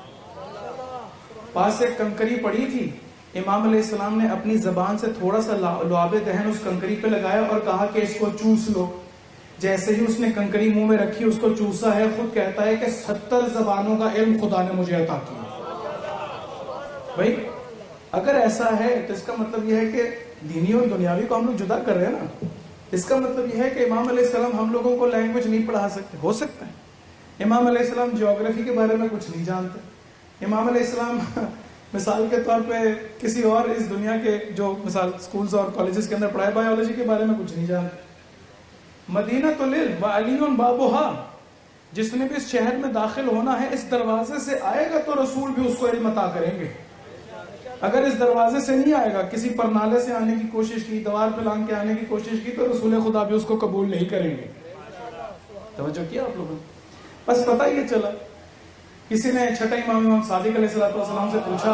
پاس ایک کنکری پڑی تھی، امام علیہ السلام نے اپنی زبان سے تھوڑا سا لعاب دہن اس کنکری پہ لگایا اور کہا کہ اس کو چوس لو. جیسے ہی اس نے کنکری منہ میں رکھی، اس کو چوسا ہے، خود کہتا ہے کہ ستر زبانوں کا علم خدا نے مجھے عطا کیا. بھائی اگر ایسا ہے تو اس کا مطلب یہ ہے کہ دینی اور دنیاوی کو ہم لوگ جدا کر رہے ہیں نا. اس کا مطلب یہ ہے کہ امام علیہ السلام ہم لوگوں کو لینگویج نہیں پڑھا سکتے. ہو سکتا ہے امام علیہ السلام جیوگرافی کے بارے میں کچھ نہیں جانتے. امام علیہ السلام مثال کے طور پہ کسی اور اس دنیا کے جو مثال اسکولز اور کالجز کے اندر پڑھائے بایولوجی کے بارے میں کچھ نہیں جانتے. مدینۃ العلم وعلی بابھا، جس نے بھی اس شہر میں داخل ہونا ہے اس دروازے سے آئے گا تو رسول بھی اس کو علم عطا کریں گے. اگر اس دروازے سے نہیں آئے گا، کسی پرنالے سے آنے کی کوشش کی، دوار پہ لانگ کے آنے کی کوشش کی، تو رسول خدا بھی اس کو قبول نہیں کریں گے. توجہ کیا آپ لوگوں نے؟ بس پتہ یہ چلا، کسی نے چھٹا امام امام صادق علیہ السلام سے پوچھا،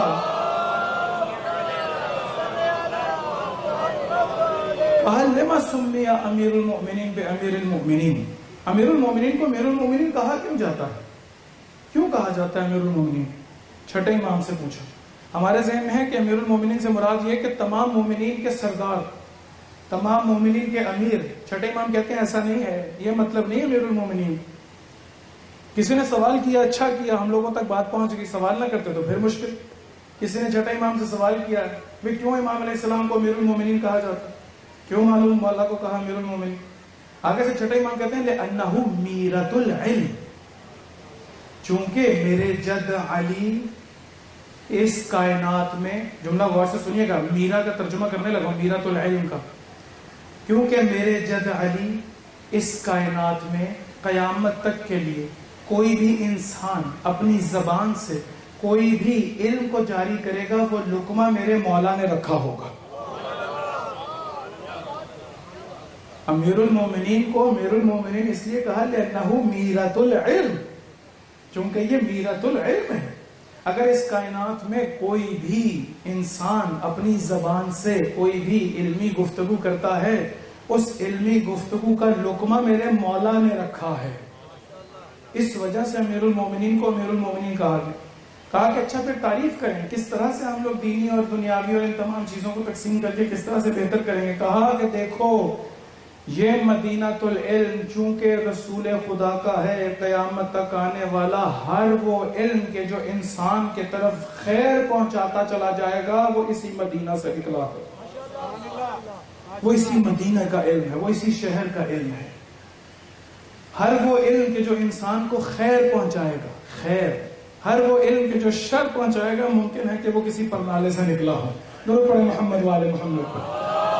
لما سمی امیر المؤمنین بے امیر المؤمنین، امیر المؤمنین کو امیر المؤمنین کہا کیوں جاتا ہے؟ کیوں کہا جاتا ہے امیر المؤمنین؟ چھٹے امام سے پوچھا. ہمارے ذہن میں ہے کہ امیر المومنین سے مراد یہ کہ تمام مومنین کے سردار، تمام مومنین کے امیر. چھٹے امام کہتے ہیں ایسا نہیں ہے، یہ مطلب نہیں امیر المومنین. کسی نے سوال کیا، اچھا کیا، ہم لوگوں تک بات پہنچ گئی. سوال نہ کرتے تو پھر مشکل. کسی نے چھٹے امام سے سوال کیا بھئی کیوں امام علیہ السلام کو امیر المومنین کہا جاتا ہے، کیوں معلوم اللہ کو کہا امیر المومنین؟ آگے سے چھٹے امام کہتے ہیں لأنہ میرۃ العلم، چونکہ میرے جد علی اس کائنات میں، جملہ غور سے سنیے گا، میرا کا ترجمہ کرنے لگا میرۃ العلم کا، کیونکہ میرے جد علی اس کائنات میں قیامت تک کے لیے کوئی بھی انسان اپنی زبان سے کوئی بھی علم کو جاری کرے گا وہ لقمہ میرے مولا نے رکھا ہوگا. امیر المومنین کو امیر المومنین اس لیے کہا لأنہ میرۃ العلم، چونکہ یہ میرۃ العلم ہے. اگر اس کائنات میں کوئی بھی انسان اپنی زبان سے کوئی بھی علمی گفتگو کرتا ہے، اس علمی گفتگو کا لقمہ میرے مولا نے رکھا ہے. اس وجہ سے امیر المومنین کو امیر المومنین کہا گیا. کہا کہ اچھا پھر تعریف کریں کس طرح سے ہم لوگ دینی اور دنیاوی اور ان تمام چیزوں کو تقسیم کر کے کس طرح سے بہتر کریں گے. کہا کہ دیکھو یہ مدینۃ العلم چونکہ رسول خدا کا ہے، قیامت تک آنے والا ہر وہ علم کے جو انسان کے طرف خیر پہنچاتا چلا جائے گا وہ اسی مدینہ سے نکلا ہے، وہ اسی مدینہ کا علم ہے، وہ اسی شہر کا علم ہے. ہر وہ علم کے جو انسان کو خیر پہنچائے گا، خیر، ہر وہ علم کے جو شر پہنچائے گا ممکن ہے کہ وہ کسی پرنالے سے نکلا ہو. درود پڑھیں محمد والے محمد پر.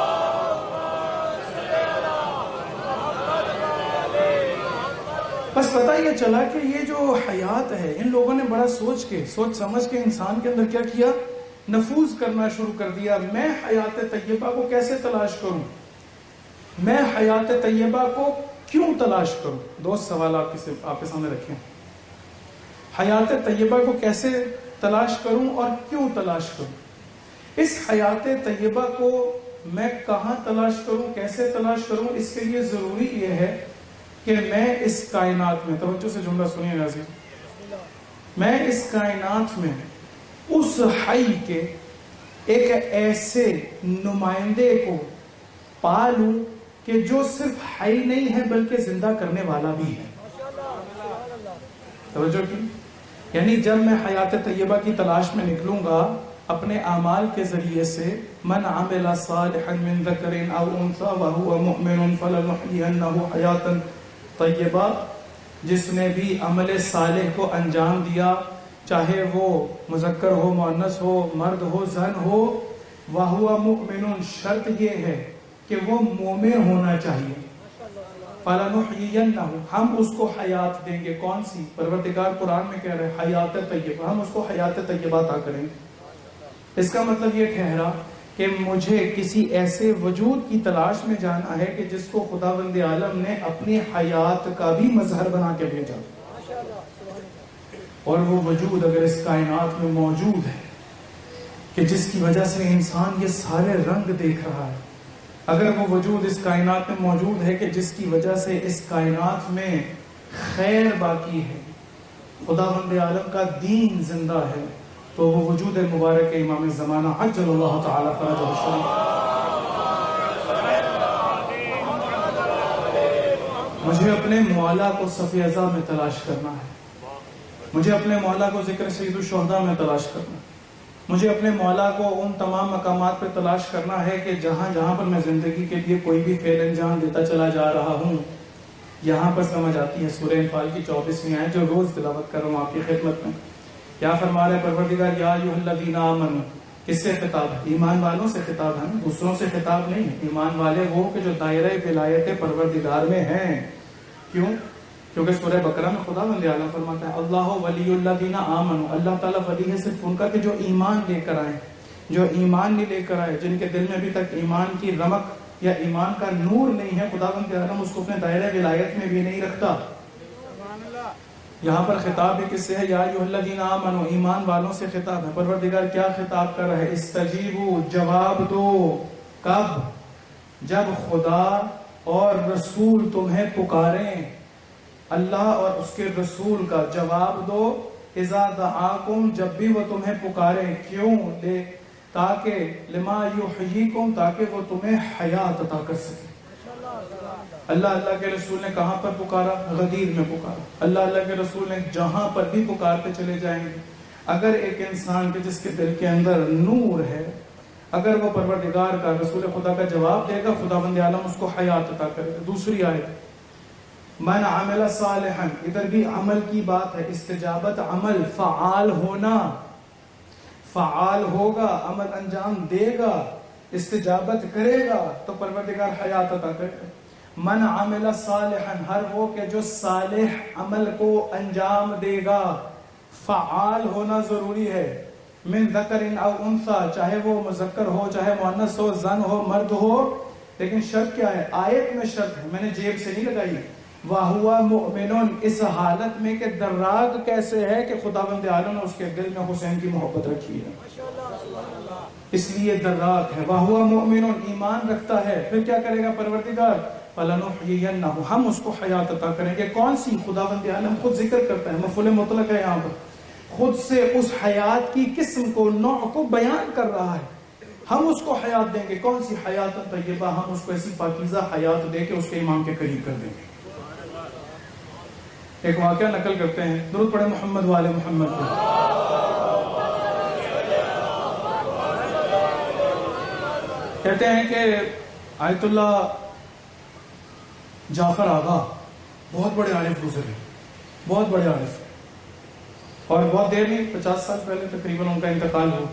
بس پتہ یہ چلا کہ یہ جو حیات ہے ان لوگوں نے بڑا سوچ کے سوچ سمجھ کے انسان کے اندر کیا کیا، نفوذ کرنا شروع کر دیا. میں حیات طیبہ کو کیسے تلاش کروں، میں حیات طیبہ کو کیوں تلاش کروں؟ دو سوال آپ کے آپ کے سامنے رکھیں. حیات طیبہ کو کیسے تلاش کروں اور کیوں تلاش کروں؟ اس حیات طیبہ کو میں کہاں تلاش کروں، کیسے تلاش کروں؟ اس کے لیے ضروری یہ ہے کہ میں اس کائنات میں، توجہ سے جملہ سنیے گا، میں اس کائنات میں اس حی کے ایک ایسے نمائندے کو پالوں کہ جو صرف حی نہیں ہے بلکہ زندہ کرنے والا بھی ہے. توجہ کی، یعنی جب میں حیات طیبہ کی تلاش میں نکلوں گا اپنے اعمال کے ذریعے سے، من عمل صالحا من ذکر او انثى وهو مؤمن فلنحيينه حیاتا طیبہ، جس نے بھی عمل صالح کو انجام دیا چاہے وہ مذکر ہو، مؤنث ہو، مرد ہو، زن ہو، وَهُوَ مُؤْمِنٌ، شرط یہ ہے کہ وہ مومن ہونا چاہیے. فَلَنُحْيِيَنَّهُ، ہم اس کو حیات دیں گے. کون سی؟ پروردگار قرآن میں کہہ رہے ہیں حیات طیبہ، ہم اس کو حیات طیبہ عطا کریں گے. اس کا مطلب یہ ٹھہرا کہ مجھے کسی ایسے وجود کی تلاش میں جانا ہے کہ جس کو خداوند عالم نے اپنی حیات کا بھی مظہر بنا کے بھیجا، اور وہ وجود اگر اس کائنات میں موجود ہے کہ جس کی وجہ سے انسان یہ سارے رنگ دیکھ رہا ہے، اگر وہ وجود اس کائنات میں موجود ہے کہ جس کی وجہ سے اس کائنات میں خیر باقی ہے، خداوند عالم کا دین زندہ ہے، تو وہ وجود مبارک امام زمانہ عجل اللہ تعالی فرجہ الشریف. مجھے اپنے مولا کو صف اعضاء میں تلاش کرنا ہے، مجھے اپنے مولا کو ذکر سید الشہداء میں تلاش کرنا ہے، مجھے اپنے مولا کو ان تمام مقامات پہ تلاش کرنا ہے کہ جہاں جہاں پر میں زندگی کے لیے کوئی بھی فعل انجام دیتا چلا جا رہا ہوں. یہاں پر سمجھ آتی ہے سورہ انفال کی چوبیسویں آیت جو روز تلاوت کر رہا ہوں آپ کی خدمت میں. کیا فرما رہے پروردگار؟ یا ایھا الذین آمنوا، کس سے خطاب ہے؟ ایمان والوں سے خطاب ہے، دوسروں سے خطاب نہیں ہے. ایمان والے وہ کہ جو دائرہ ولایت پروردگار میں ہیں. کیوں؟ کیونکہ سورہ بقرہ میں خدا بند عالم فرماتا ہے اللہ ولی الذین آمنوا، اللہ تعالیٰ ولی ہے صرف ان کا کہ جو ایمان لے کر آئے. جو ایمان نہیں لے کر آئے، جن کے دل میں ابھی تک ایمان کی رمق یا ایمان کا نور نہیں ہے، خدا بند عالم اس کو اپنے دائرہ ولایت میں بھی نہیں رکھتا. یہاں پر خطاب بھی کس سے ہے؟ یا ایھا الذین آمنوا، ایمان والوں سے خطاب ہے. پروردگار کیا خطاب کر رہا ہے؟ استجیبوا، جواب دو. کب؟ جب خدا اور رسول تمہیں پکاریں. اللہ اور اس کے رسول کا جواب دو. اذا دعاکم، جب بھی وہ تمہیں پکاریں. کیوں؟ لے تاکہ لما یحییکم، تاکہ وہ تمہیں حیات عطا کر سکے. اللہ اللہ کے رسول نے کہاں پر پکارا؟ غدیر میں پکارا. اللہ اللہ کے رسول نے جہاں پر بھی پکارتے چلے جائیں گے. اگر ایک انسان کے جس کے دل کے اندر نور ہے، اگر وہ پروردگار کا، رسول خدا کا جواب دے گا، خدا بند عالم اس کو حیات عطا کرے گا. دوسری آیت من عمل صالحا، ادھر بھی عمل کی بات ہے. استجابت عمل، فعال ہونا، فعال ہوگا، عمل انجام دے گا، استجابت کرے گا تو پروردگار حیات عطا کرے گا. من عمل صالحا، ہر وہ کہ جو صالح عمل کو انجام دے گا. فعال ہونا ضروری ہے. من ذکر او انثی، چاہے وہ مذکر ہو، چاہے مؤنث ہو، زن ہو، مرد ہو. لیکن شرط کیا ہے؟ آیت میں شرط ہے، میں نے جیب سے نہیں لگائی. وَهُوَ مُؤْمِنٌ، اس حالت میں کہ دراغ کیسے ہے کہ خداوند عالم نے اس کے دل میں حسین کی محبت رکھی ہے، اس لیے دراغ ہے. وَهُوَ مُؤْمِنٌ، ایمان رکھتا ہے. پھر کیا کرے گا پروردگار؟ فَلَنُحْيِيَنَّهُ، ہم اس کو حیات عطا کریں گے. کون سی؟ خداوند عالم خود ذکر کرتا ہے، مفعول مطلق ہے یہاں پر. خود سے اس حیات کی قسم کو، نوع کو بیان کر رہا ہے. ہم اس کو حیات دیں گے. کون سی؟ حیات طیبہ. ہم اس کو ایسی پاکیزہ حیات دے کے اس کے امام کے قریب کر دیں گے. ایک واقعہ نقل کرتے ہیں، درود پڑھے محمد والے محمد پر. کہتے ہیں کہ آیت اللہ جعفر آغا بہت بڑے عارف گزرے، بہت بڑے عارف، اور بہت دیر نہیں، پچاس سال پہلے تقریباً ان کا انتقال ہوا.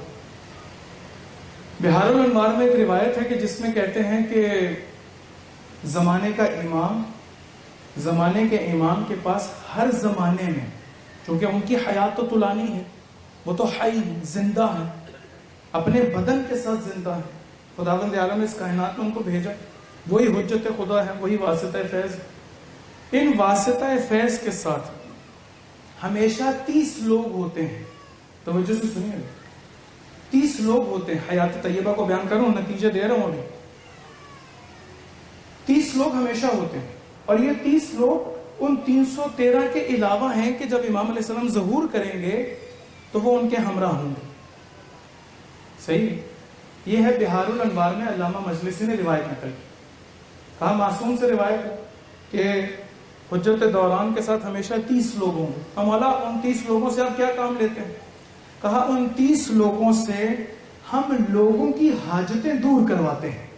بہار الانوار میں ایک روایت ہے کہ جس میں کہتے ہیں کہ زمانے کا امام، زمانے کے امام کے پاس ہر زمانے میں، چونکہ ان کی حیات تو طولانی ہے، وہ تو حی، زندہ ہے، اپنے بدن کے ساتھ زندہ ہے. خداوند عالم نے اس کائنات میں ان کو بھیجا. وہی حجت خدا ہے، وہی واسطہ فیض. ان واسطہ فیض کے ساتھ ہمیشہ تیس لوگ ہوتے ہیں. توجہ سے سنیے، تیس لوگ ہوتے ہیں. حیات طیبہ کو بیان کر رہا ہوں، نتیجے دے رہا ہوں ابھی. تیس لوگ ہمیشہ ہوتے ہیں، اور یہ تیس لوگ ان تین سو تیرہ کے علاوہ ہیں کہ جب امام علیہ السلام ظہور کریں گے تو وہ ان کے ہمراہ ہوں گے. صحیح؟ یہ ہے بہار الانوار میں علامہ مجلسی نے روایت نقل کی. کہا معصوم سے روایت ہے کہ حجت دوران کے ساتھ ہمیشہ تیس لوگ ہوں گے. ہم مولا ان تیس لوگوں سے آپ کیا کام لیتے ہیں؟ کہا ان تیس لوگوں سے ہم لوگوں کی حاجتیں دور کرواتے ہیں.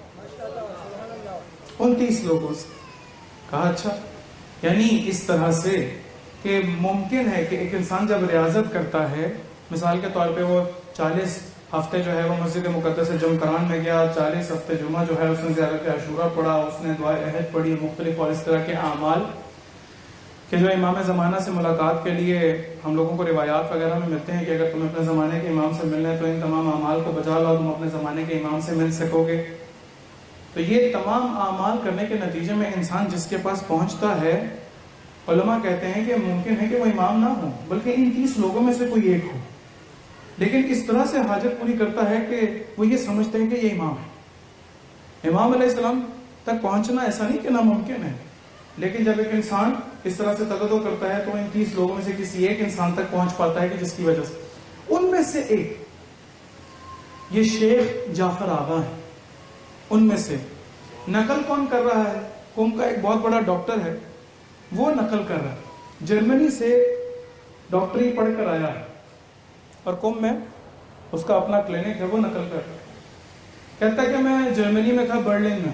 ان تیس لوگوں سے. کہا اچھا، یعنی اس طرح سے کہ ممکن ہے کہ ایک انسان جب ریاضت کرتا ہے، مثال کے طور پہ وہ چالیس ہفتے جو ہے وہ مسجد مقدس جمکران میں گیا، چالیس ہفتے جمعہ جو ہے اس نے زیارت عاشورہ پڑھا، اس نے دعائے عہد پڑھی، مختلف اور اس طرح کے اعمال کہ جو امام زمانہ سے ملاقات کے لیے ہم لوگوں کو روایات وغیرہ میں ملتے ہیں کہ اگر تمہیں اپنے زمانے کے امام سے ملنا ہے تو ان تمام اعمال کو بجا لاؤ، تم اپنے زمانے کے امام سے مل سکو گے۔ تو یہ تمام اعمال کرنے کے نتیجے میں انسان جس کے پاس پہنچتا ہے، علماء کہتے ہیں کہ ممکن ہے کہ وہ امام نہ ہو بلکہ ان تیس لوگوں میں سے کوئی ایک ہو، لیکن اس طرح سے حاجت پوری کرتا ہے کہ وہ یہ سمجھتے ہیں کہ یہ امام ہے۔ امام علیہ السلام تک پہنچنا ایسا نہیں کہ ناممکن ہے، لیکن جب ایک انسان اس طرح سے تقدو کرتا ہے تو ان تیس لوگوں میں سے کسی ایک انسان تک پہنچ پاتا ہے کہ جس کی وجہ سے ان میں سے ایک یہ شیخ جعفر آغا ہے۔ ان میں سے نقل کون کر رہا ہے؟ قم کا ایک بہت بڑا ڈاکٹر ہے، وہ نقل کر رہا ہے، جرمنی سے ڈاکٹری پڑھ کر آیا ہے اور قم میں اس کا اپنا کلینک ہے، وہ نقل کر رہا ہے۔ کہتا ہے کہ میں جرمنی میں تھا، برلن میں،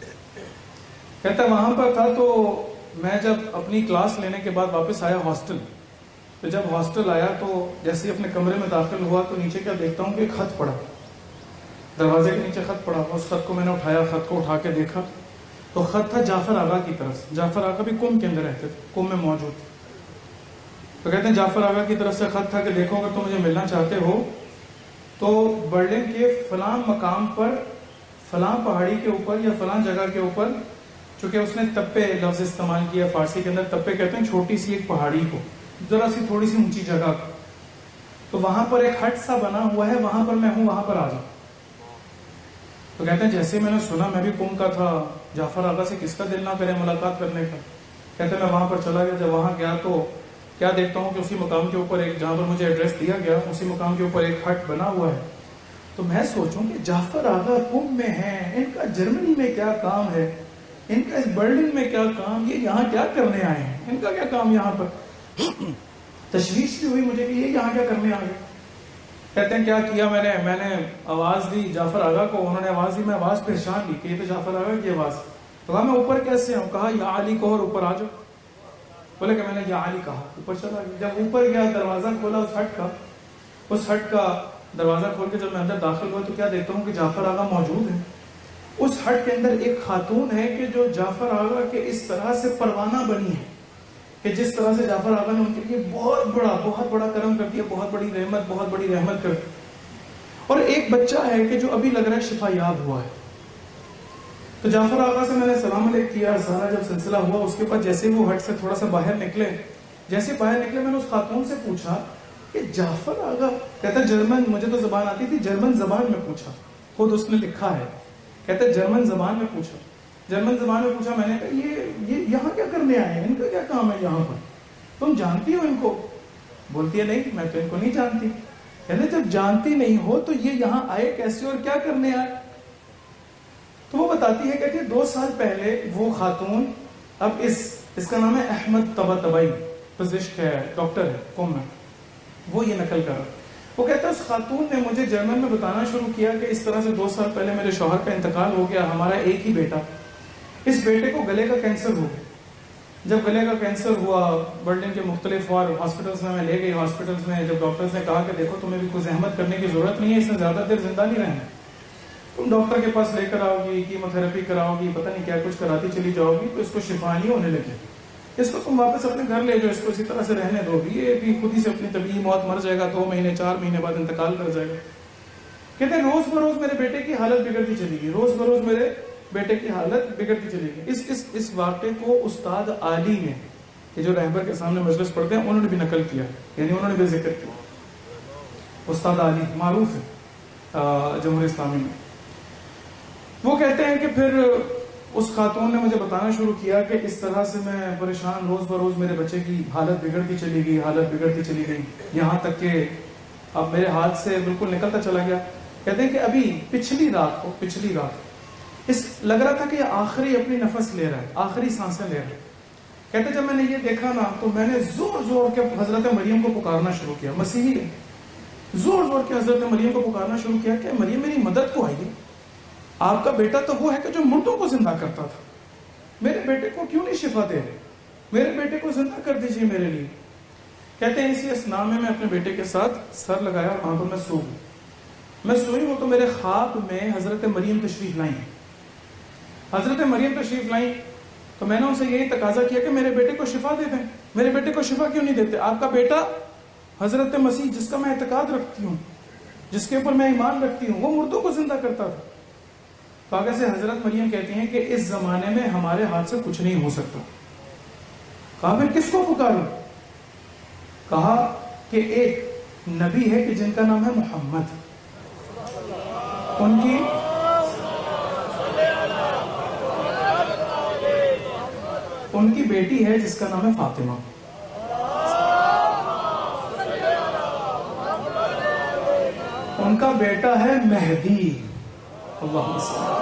کہتا ہے وہاں پر تھا تو میں جب اپنی کلاس لینے کے بعد واپس آیا ہاسٹل، تو جب ہاسٹل آیا تو جیسے ہی اپنے کمرے میں داخل ہوا تو نیچے کیا دیکھتا ہوں کہ ایک خط پڑا، دروازے کے نیچے خط پڑا، اس خط کو میں نے اٹھایا، خط کو اٹھا کے دیکھا تو خط تھا جعفر آغا کی طرف سے۔ جعفر آغا بھی قم کے اندر رہتے تھے، قم میں موجود تھے، تو کہتے ہیں جعفر آغا کی طرف سے خط تھا کہ دیکھو اگر تم مجھے ملنا چاہتے ہو تو برلن کے فلاں مقام پر، فلاں پہاڑی کے اوپر یا فلاں جگہ کے اوپر، چونکہ اس نے تپے لفظ استعمال کیا، فارسی کے اندر تپے کہتے ہیں چھوٹی سی ایک پہاڑی کو، ذرا سی تھوڑی سی اونچی جگہ کو، تو وہاں پر ایک ہٹ سا بنا ہوا ہے، وہاں پر میں ہوں، وہاں پر آ جاؤ۔ تو کہتے ہیں جیسے میں نے سنا، میں بھی قم کا تھا، جعفر آغا سے کس کا دل نہ کرے ملاقات کرنے کا۔ کہتے ہیں میں وہاں پر چلا گیا، جب وہاں گیا تو کیا دیکھتا ہوں کہ اسی مقام کے اوپر ایک، جہاں پر مجھے ایڈریس دیا گیا اسی مقام کے اوپر ایک ہٹ بنا ہوا ہے۔ تو میں سوچوں کہ جعفر آغا قم میں ہیں، ان کا جرمنی میں کیا کام ہے، ان کا اس برلن میں کیا کام، یہ یہاں کیا کرنے آئے ہیں، ان کا کیا کام یہاں پر؟ تشویش بھی ہوئی مجھے کہ یہ یہاں کیا کرنے آئے۔ کہتے ہیں کیا کیا میں نے میں نے آواز دی جعفر آغا کو، انہوں نے آواز دی، میں آواز پہچان لی کہ یہ تو جعفر آغا کی آواز۔ تو کہا میں اوپر کیسے ہوں؟ کہا یا علی کہو اور اوپر آ جاؤ۔ بولے کہ میں نے یا علی کہا، اوپر چلا گیا۔ جب اوپر گیا دروازہ کھولا اس ہٹ کا، اس ہٹ کا دروازہ کھول کے جب میں اندر داخل ہوا تو کیا دیکھتا ہوں کہ جعفر آغا موجود ہے۔ اس ہٹ کے اندر ایک خاتون ہے کہ جو جعفر آغا کے اس طرح سے پروانہ بنی ہے کہ جس طرح سے جعفر آغا نے ان کے لیے بہت بڑا بہت بڑا کرم کر دیا، بہت بڑی رحمت بہت بڑی رحمت کر دی۔ اور ایک بچہ ہے کہ جو ابھی لگ رہا ہے شفا یاب ہوا ہے۔ تو جعفر آغا سے میں نے سلام علیک کیا، سارا جب سلسلہ ہوا اس کے بعد جیسے وہ ہٹ سے تھوڑا سا باہر نکلے، جیسے باہر نکلے میں نے اس خاتون سے پوچھا کہ جعفر آغا، کہتا جرمن، مجھے تو زبان آتی تھی، جرمن زبان میں پوچھا، خود اس نے لکھا ہے، کہتا ہے جرمن زبان میں پوچھا، جرمن زبان میں پوچھا میں نے کہا یہ یہ یہاں کیا کرنے آئے ہیں، ان کا کیا کام ہے یہاں پر، تم جانتی ہو ان کو؟ بولتی ہے نہیں میں تو ان کو نہیں جانتی۔ کہتے جب جانتی نہیں ہو تو یہ یہاں آئے کیسے اور کیا کرنے آئے؟ تو وہ بتاتی ہے کہ دو سال پہلے وہ خاتون، اب اس اس کا نام ہے احمد طباطبائی، فزسٹ ہے، ڈاکٹر ہے قم میں، وہ یہ نقل کر رہا۔ وہ کہتا ہے اس خاتون نے مجھے جرمن میں بتانا شروع کیا کہ اس طرح سے دو سال پہلے میرے شوہر کا انتقال ہو گیا، ہمارا ایک ہی بیٹا، اس بیٹے کو گلے کا کینسر ہو گیا۔ جب گلے کا کینسر ہوا، برلن کے مختلف اور ہاسپٹلس میں میں لے گئی، ہاسپٹلس میں جب ڈاکٹرز نے کہا کہ دیکھو تمہیں بھی کوئی زحمت کرنے کی ضرورت نہیں ہے، اس نے زیادہ دیر زندہ نہیں رہنا، تم ڈاکٹر کے پاس لے کر آؤ گی، کیموتھراپی کراؤ گی، پتہ نہیں کیا کچھ کراتی چلی جاؤ گی تو اس کو شفا نہیں ہونے لگے، اس کو تم واپس اپنے گھر لے جاؤ، اس کو اسی طرح سے رہنے دو گی، یہ بھی خود ہی سے اپنی طبیعی موت مر جائے گا، دو مہینے چار مہینے بعد انتقال کر جائے گا۔ کہتے ہیں روز بروز میرے بیٹے کی حالت بگڑتی چلی گئی، روز بروز میرے بیٹے کی حالت بگڑتی چلی گئی۔ اس اس اس واقعے کو استاد عالی نے، کہ جو رہبر کے سامنے مجلس پڑھتے ہیں، انہوں نے بھی نقل کیا، یعنی انہوں نے بھی ذکر کیا، استاد عالی معروف ہے جمہوریہ اسلامی میں۔ وہ کہتے ہیں کہ پھر اس خاتون نے مجھے بتانا شروع کیا کہ اس طرح سے میں پریشان، روز بروز میرے بچے کی حالت بگڑتی چلی گئی، حالت بگڑتی چلی گئی، یہاں تک کہ اب میرے ہاتھ سے بالکل نکلتا چلا گیا۔ کہتے ہیں کہ ابھی پچھلی رات کو پچھلی رات اس لگ رہا تھا کہ یہ آخری اپنی نفس لے رہا ہے، آخری سانسیں لے رہا ہے۔ کہتے جب میں نے یہ دیکھا نا تو میں نے زور زور کے حضرت مریم کو پکارنا شروع کیا، مسیحی ہے، زور زور کے حضرت مریم کو پکارنا شروع کیا کہ مریم میری مدد کو آئیے، آپ کا بیٹا تو وہ ہے کہ جو مردوں کو زندہ کرتا تھا، میرے بیٹے کو کیوں نہیں شفا دے رہے؟ میرے بیٹے کو زندہ کر دیجئے میرے لیے. کہتے ہیں اسی اسنا میں میں اپنے بیٹے کے ساتھ سر لگایا اور وہاں پر میں سو گئی. میں سوئی ہوں تو میرے خواب میں حضرت مریم تشریف لائیں. حضرت مریم تشریف لائیں تو میں نے ان سے یہی تقاضا کیا کہ میرے بیٹے کو شفا دے دیں. میرے بیٹے کو شفا کیوں نہیں دیتے؟ آپ کا بیٹا حضرت مسیح جس کا میں اعتقاد رکھتی ہوں، جس کے اوپر میں ایمان رکھتی ہوں، وہ مردوں کو زندہ کرتا تھا. تو آگے سے حضرت مریم کہتی ہیں کہ اس زمانے میں ہمارے ہاتھ سے کچھ نہیں ہو سکتا. کہا پھر کس کو پکاروں؟ کہا کہ ایک نبی ہے کہ جن کا نام ہے محمد، ان کی ان کی بیٹی ہے جس کا نام ہے فاطمہ. ان کا بیٹا ہے مہدی. اللہ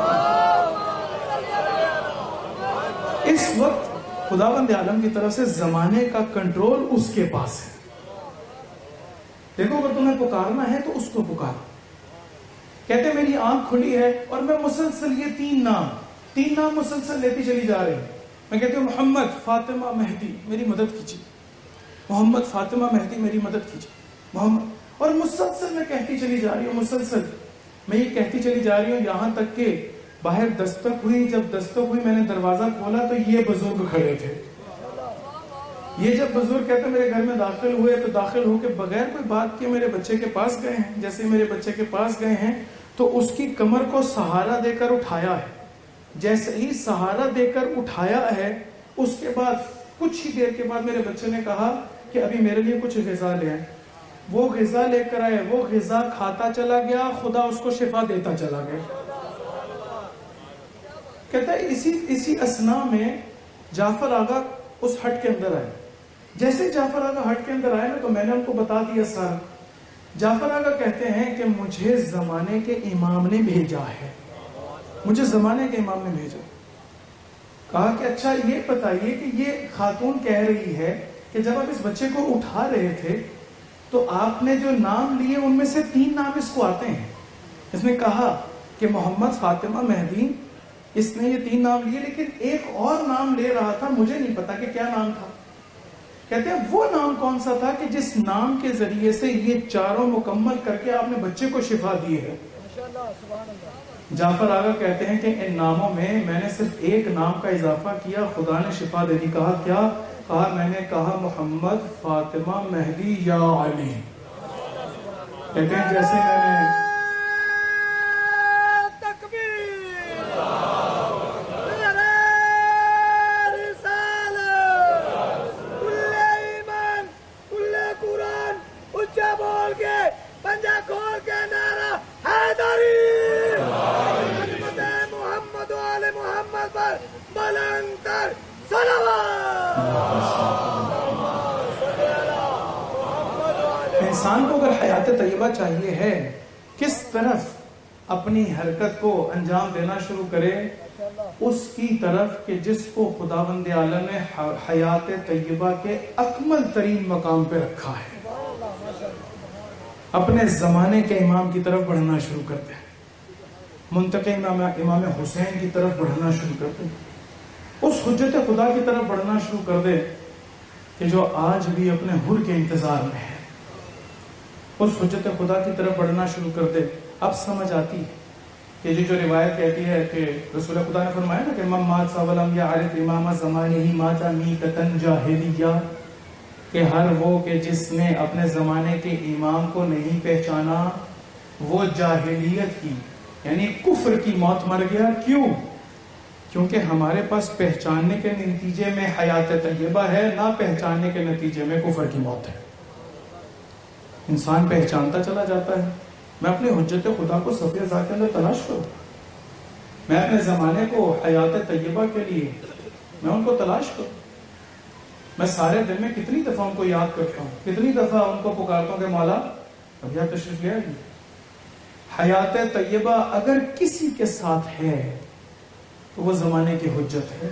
اس وقت خداوند عالم کی طرف سے زمانے کا کنٹرول اس کے پاس ہے. دیکھو اگر تمہیں پکارنا ہے تو اس کو پکارو. کہتے میری آنکھ کھلی ہے اور میں مسلسل یہ تین نام تین نام مسلسل لیتی چلی جا رہی ہوں. میں کہتی ہوں محمد فاطمہ مہدی میری مدد کیجیے، محمد فاطمہ مہدی میری مدد کیجیے، محمد. اور مسلسل میں کہتی چلی جا رہی ہوں، مسلسل میں یہ کہتی چلی جا رہی ہوں یہاں تک کہ باہر دستک ہوئی. جب دستک ہوئی میں نے دروازہ کھولا تو یہ بزرگ کھڑے تھے. یہ جب بزرگ کہتے میرے گھر میں داخل ہوئے تو داخل ہو کے بغیر کوئی بات کیے میرے بچے کے پاس گئے ہیں. جیسے میرے بچے کے پاس گئے ہیں تو اس کی کمر کو سہارا دے کر اٹھایا ہے. جیسے ہی سہارا دے کر اٹھایا ہے اس کے بعد کچھ ہی دیر کے بعد میرے بچے نے کہا کہ ابھی میرے لیے کچھ غذا لے آئے. وہ غذا لے کر آئے، وہ غذا کھاتا چلا گیا، خدا اس کو شفا دیتا چلا گیا. کہتا ہے اسی اسی اسنا میں جعفر آغا اس ہٹ کے اندر آئے. جیسے جعفر آغا ہٹ کے اندر آئے نا تو میں نے ان کو بتا دیا سارا. جعفر آغا کہتے ہیں کہ مجھے زمانے کے امام نے بھیجا ہے، مجھے زمانے کے امام نے بھیجا. کہا کہ اچھا یہ بتائیے کہ یہ خاتون کہہ رہی ہے کہ جب آپ اس بچے کو اٹھا رہے تھے تو آپ نے جو نام لیے ان میں سے تین نام اس کو آتے ہیں. اس نے کہا کہ محمد فاطمہ مہدی، اس نے یہ تین نام لیے لیکن ایک اور نام لے رہا تھا، مجھے نہیں پتا کہ کیا نام تھا. کہتے ہیں وہ نام کون سا تھا کہ جس نام کے ذریعے سے یہ چاروں مکمل کر کے آپ نے بچے کو شفا دی ہے. جعفر آغا کہتے ہیں کہ ان ناموں میں میں نے صرف ایک نام کا اضافہ کیا، خدا نے شفا دے دی. کہا کیا؟ کہا میں نے کہا محمد فاطمہ مہدی یا علی. کہتے ہیں جیسے میں نے انسان کو اگر حیات طیبہ چاہیے ہے کس طرف اپنی حرکت کو انجام دینا شروع کرے؟ اس کی طرف کہ جس کو خداوند عالم نے حیات طیبہ کے اکمل ترین مقام پہ رکھا ہے. اپنے زمانے کے امام کی طرف بڑھنا شروع کرتے ہیں، منتقی امام امام حسین کی طرف بڑھنا شروع کرتے ہیں، اس حجت خدا کی طرف بڑھنا شروع کر دے کہ جو آج بھی اپنے حر کے انتظار میں ہے. اس حجت خدا کی طرف بڑھنا شروع کر دے. اب سمجھ آتی ہے کہ جو جو روایت کہتی ہے کہ رسول خدا نے فرمایا نا کہ من مات سولم یا عارف امام زمانے ہی ماتا میتتن جاہلیہ، کہ ہر وہ کہ جس نے اپنے زمانے کے امام کو نہیں پہچانا وہ جاہلیت کی یعنی کفر کی موت مر گیا. کیوں؟ کیونکہ ہمارے پاس پہچاننے کے نتیجے میں حیات طیبہ ہے، نہ پہچاننے کے نتیجے میں کفر کی موت ہے. انسان پہچانتا چلا جاتا ہے. میں اپنی حجت خدا کو صفحہ ذات کے اندر تلاش کروں، میں اپنے زمانے کو حیات طیبہ کے لیے میں ان کو تلاش کروں. میں سارے دن میں کتنی دفعہ ان کو یاد کرتا ہوں، کتنی دفعہ ان کو پکارتا ہوں کہ مولا اب یہاں تشریف لے آئیے. حیات طیبہ اگر کسی کے ساتھ ہے تو وہ زمانے کی حجت ہے،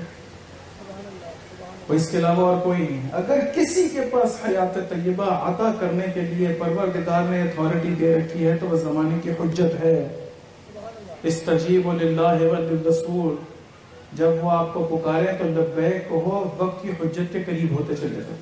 وہ اس کے علاوہ اور کوئی نہیں. اگر کسی کے پاس حیات طیبہ عطا کرنے کے لیے پروردگار نے اتھارٹی دے رکھی ہے تو وہ زمانے کی حجت ہے. استجیبوا للہ وللرسول جب وہ آپ کو پکارے تو لبیک کہو، وقت کی حجت کے قریب ہوتے چلے جاؤ.